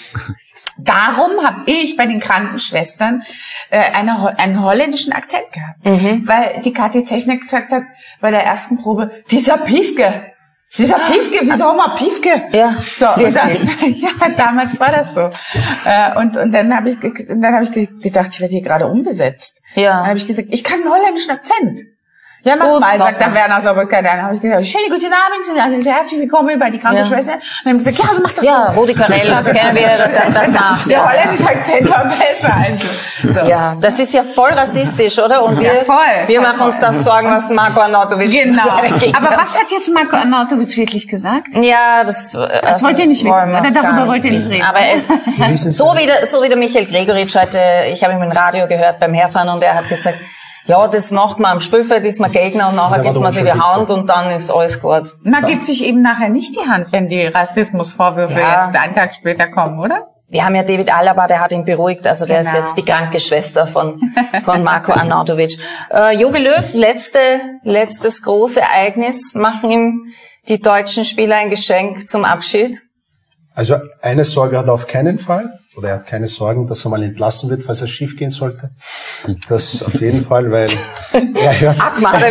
E: Darum habe ich bei den Krankenschwestern äh, eine, einen holländischen Akzent gehabt. Mhm. Weil die Kathi Zechner gesagt hat, bei der ersten Probe, dieser Piefke. Dieser Piefke, wieso haben wir Piefke?
B: Ja.
E: So, und dann, ja, damals war das so. Äh, und, und dann habe ich, dann habe ich gedacht, ich werde hier gerade umbesetzt.
B: Ja.
E: Dann habe ich gesagt, ich kann einen holländischen Akzent. Ja, mach Gut, mal, sagt der Werner Sobotka. Dann habe ich gesagt, schönen guten Abend, herzlich willkommen bei die Krankenschwester. Ja. Und dann haben gesagt, ja, so mach das
B: ja,
E: so.
B: Ja, Rudi Carell, das kennen wir, das, das macht.
E: Der holländische Akzent war besser. Also. So.
B: Ja, das ist ja voll rassistisch, oder? Und wir,
E: ja, voll,
B: wir
E: voll,
B: machen uns das Sorgen, was Marko Arnautovic
E: genau. Aber was hat jetzt Marko Arnautovic wirklich gesagt?
B: Ja, das,
E: das also, wollt ihr nicht wissen, oder? Darüber wollt ihr nicht reden.
B: Aber es, so wie der, so wie der Michael Gregoritsch heute, ich habe ihn im Radio gehört beim Herfahren und er hat gesagt, ja, das macht man am Spielfeld, ist man Gegner und nachher gibt man sich die Hand und dann ist alles gut.
E: Man gibt sich eben nachher nicht die Hand, wenn die Rassismusvorwürfe ja. jetzt einen Tag später kommen, oder?
B: Wir haben ja David Alaba, der hat ihn beruhigt, also der genau. ist jetzt die kranke Schwester von, von Marko Arnautovic. Äh, Jogi Löw, letzte, letztes große Ereignis, machen ihm die deutschen Spieler ein Geschenk zum Abschied?
C: Also eine Sorge hat er auf keinen Fall. Oder er hat keine Sorgen, dass er mal entlassen wird, falls er schief gehen sollte. Das auf jeden Fall, weil er hört,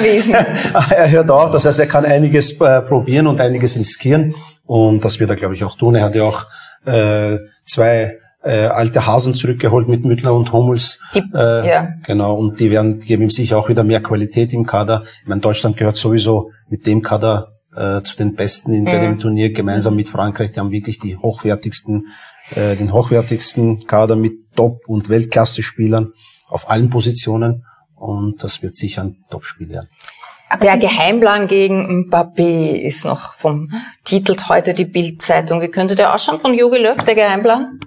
C: er hört auch, das heißt, er kann einiges äh, probieren und einiges riskieren. Und das wird er, glaube ich, auch tun. Er hat ja auch äh, zwei äh, alte Hasen zurückgeholt mit Müttler und Hummels.
B: Die,
C: äh,
B: ja.
C: Genau, und die werden geben ihm sicher auch wieder mehr Qualität im Kader. Ich meine, Deutschland gehört sowieso mit dem Kader äh, zu den Besten in, mhm. bei dem Turnier, gemeinsam mit Frankreich. Die haben wirklich die hochwertigsten den hochwertigsten Kader mit Top- und Weltklasse-Spielern auf allen Positionen und das wird sicher ein Top-Spiel werden.
B: Aber der Geheimplan gegen Mbappé ist noch vom, titelt heute die Bild-Zeitung. Wie könnte der ausschauen von Jogi Löw, der Geheimplan?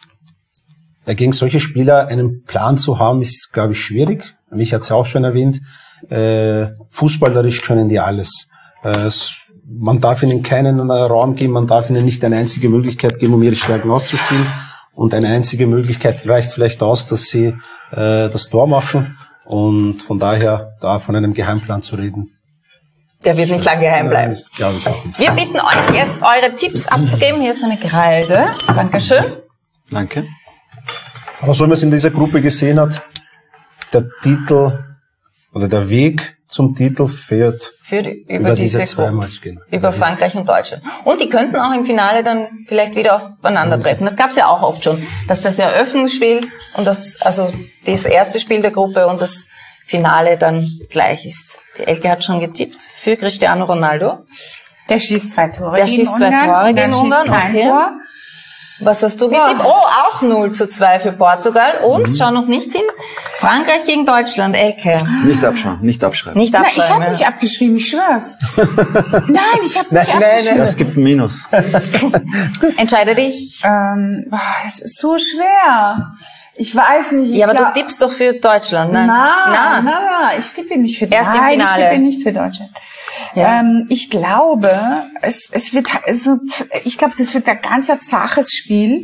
C: Ja, gegen solche Spieler einen Plan zu haben, ist, glaube ich, schwierig. Mich hat es ja auch schon erwähnt. Äh, fußballerisch können die alles. Es, man darf ihnen keinen Raum geben, man darf ihnen nicht eine einzige Möglichkeit geben, um ihre Stärken auszuspielen. Und eine einzige Möglichkeit reicht vielleicht aus, dass sie äh, das Tor machen. Und von daher, da von einem Geheimplan zu reden.
B: Der wird nicht lange geheim bleiben.
C: Nein, glaube ich auch nicht.
B: Wir bitten euch jetzt, eure Tipps abzugeben. Hier ist eine Kreide. Dankeschön.
D: Danke.
C: Aber so wie man es in dieser Gruppe gesehen hat, der Titel oder der Weg zum Titel führt
B: Für die, über,
C: über
B: diese,
C: diese zwei
B: Gruppe,
C: Matches, genau.
B: über Frankreich und Deutschland. Und die könnten auch im Finale dann vielleicht wieder aufeinandertreffen. Das gab es ja auch oft schon, dass das Eröffnungsspiel und das, also das erste Spiel der Gruppe und das Finale dann gleich ist. Die Elke hat schon getippt für Cristiano Ronaldo.
E: Der schießt zwei Tore
B: Der
E: gegen
B: schießt zwei
E: Ungarn.
B: Tore gegen
E: Dann
B: Ungarn,
E: schießt kein
B: okay.
E: Tor.
B: Was hast du getippt? Oh, auch null zu zwei für Portugal. Und, mhm. schau noch nicht hin, Frankreich gegen Deutschland, Elke.
D: Nicht abschauen, nicht abschreiben.
B: Nicht
E: Nein,
B: abschreiben.
E: ich habe nicht abgeschrieben, ich schwör's. Nein, ich habe nicht
C: Nein,
E: abgeschrieben.
D: Das gibt ein Minus.
B: Entscheide dich.
E: Ähm, boah, das ist so schwer. Ich weiß nicht. Ich
B: Ja, aber
E: glaub,
B: du tippst doch für Deutschland, ne?
E: Na, na, na, ich tippe nicht für
B: Erst im
E: Nein,
B: Finale.
E: ich tippe nicht für Deutschland.
B: Ja.
E: Ähm, ich glaube, es, es wird, also, ich glaube, das wird ein ganz zaches Spiel.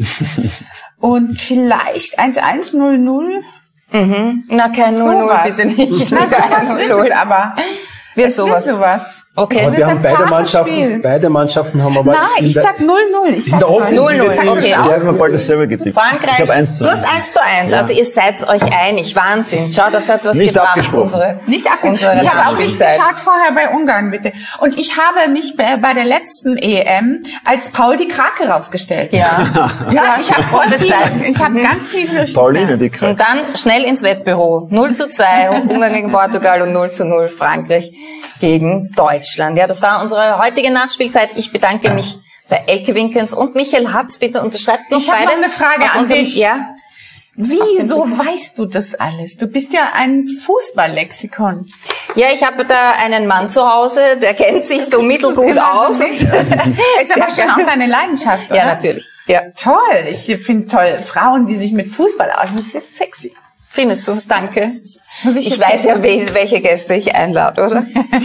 E: Und vielleicht eins eins null null.
B: Mhm. Na, kein null null,
E: Sowas.
B: bitte nicht.
E: Na, sowas wird es aber.
B: Wird
E: Es
B: sowas.
E: wird sowas.
B: Okay.
C: Aber
E: wird
C: wir haben
E: ein
C: beide
E: zartes
C: Mannschaften,
E: Spiel.
C: beide Mannschaften haben aber
E: Nein,
C: in
E: ich
C: der,
E: sag null null. Ich
C: in
E: sag
C: der Offensive
B: null null,
C: den
B: okay.
D: Der hat mir bald dasselbe getippt.
B: Frankreich,
D: Ich habe eins zu
B: du hast
D: eins.
B: eins zu eins.
D: Ja.
B: Also ihr seid euch einig. Wahnsinn. Schau, das hat was
D: Nicht
B: gebracht.
D: abgesprochen.
B: Unsere,
E: Nicht ab.
B: unsere
E: Ich habe auch nicht
B: Nachspielzeit.
E: geschaut vorher bei Ungarn, bitte. Und ich habe mich bei, bei der letzten E M als Paul die Krake rausgestellt.
B: Ja.
E: Ja, ich habe voll viel,
B: prophezeit.
E: ich habe ganz viel richtig
D: Pauline, die
B: Und
D: Kreis.
B: dann schnell ins Wettbüro. null zu zwei Ungarn gegen Portugal und null zu null Frankreich gegen Deutschland. Ja, das war unsere heutige Nachspielzeit. Ich bedanke mich bei Elke Winkens und Michael Hatz. Bitte unterschreibt noch
E: Ich habe
B: beide.
E: noch eine Frage
B: auf
E: an
B: unserem-
E: dich.
B: Ja.
E: Wieso weißt du das alles? Du bist ja ein Fußballlexikon.
B: Ja, ich habe da einen Mann zu Hause, der kennt sich so mittelgut aus.
E: Ist aber schon auch deine Leidenschaft, oder?
B: Ja, natürlich. Ja.
E: Toll. Ich finde toll. Frauen, die sich mit Fußball auskennen, das ist sexy.
B: Findest du? Danke.
E: Muss ich
B: Ich
E: jetzt
B: weiß ja, wel- welche Gäste ich einlade, oder?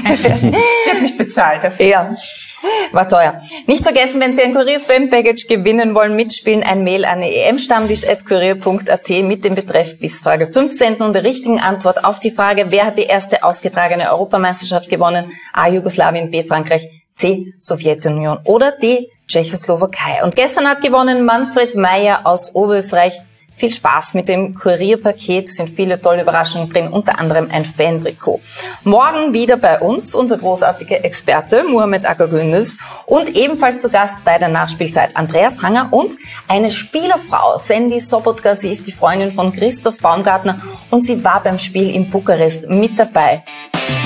E: Sie hat mich bezahlt dafür.
B: Ja, war teuer. Nicht vergessen, wenn Sie ein Kurier-Fan-Package gewinnen wollen, mitspielen, ein Mail an e m stammtisch at kurier punkt a t mit dem Betreff Quizfrage fünf senden und der richtigen Antwort auf die Frage, wer hat die erste ausgetragene Europameisterschaft gewonnen? A. Jugoslawien, B. Frankreich, C. Sowjetunion oder D. Tschechoslowakei. Und gestern hat gewonnen Manfred Meyer aus Oberösterreich. Viel Spaß mit dem Kurierpaket, sind viele tolle Überraschungen drin, unter anderem ein Fan-Trikot. Morgen wieder bei uns unser großartiger Experte Muhammed Akagündüz und ebenfalls zu Gast bei der Nachspielzeit Andreas Hanger und eine Spielerfrau, Sandy Sobotka. Sie ist die Freundin von Christoph Baumgartner und sie war beim Spiel in Bukarest mit dabei.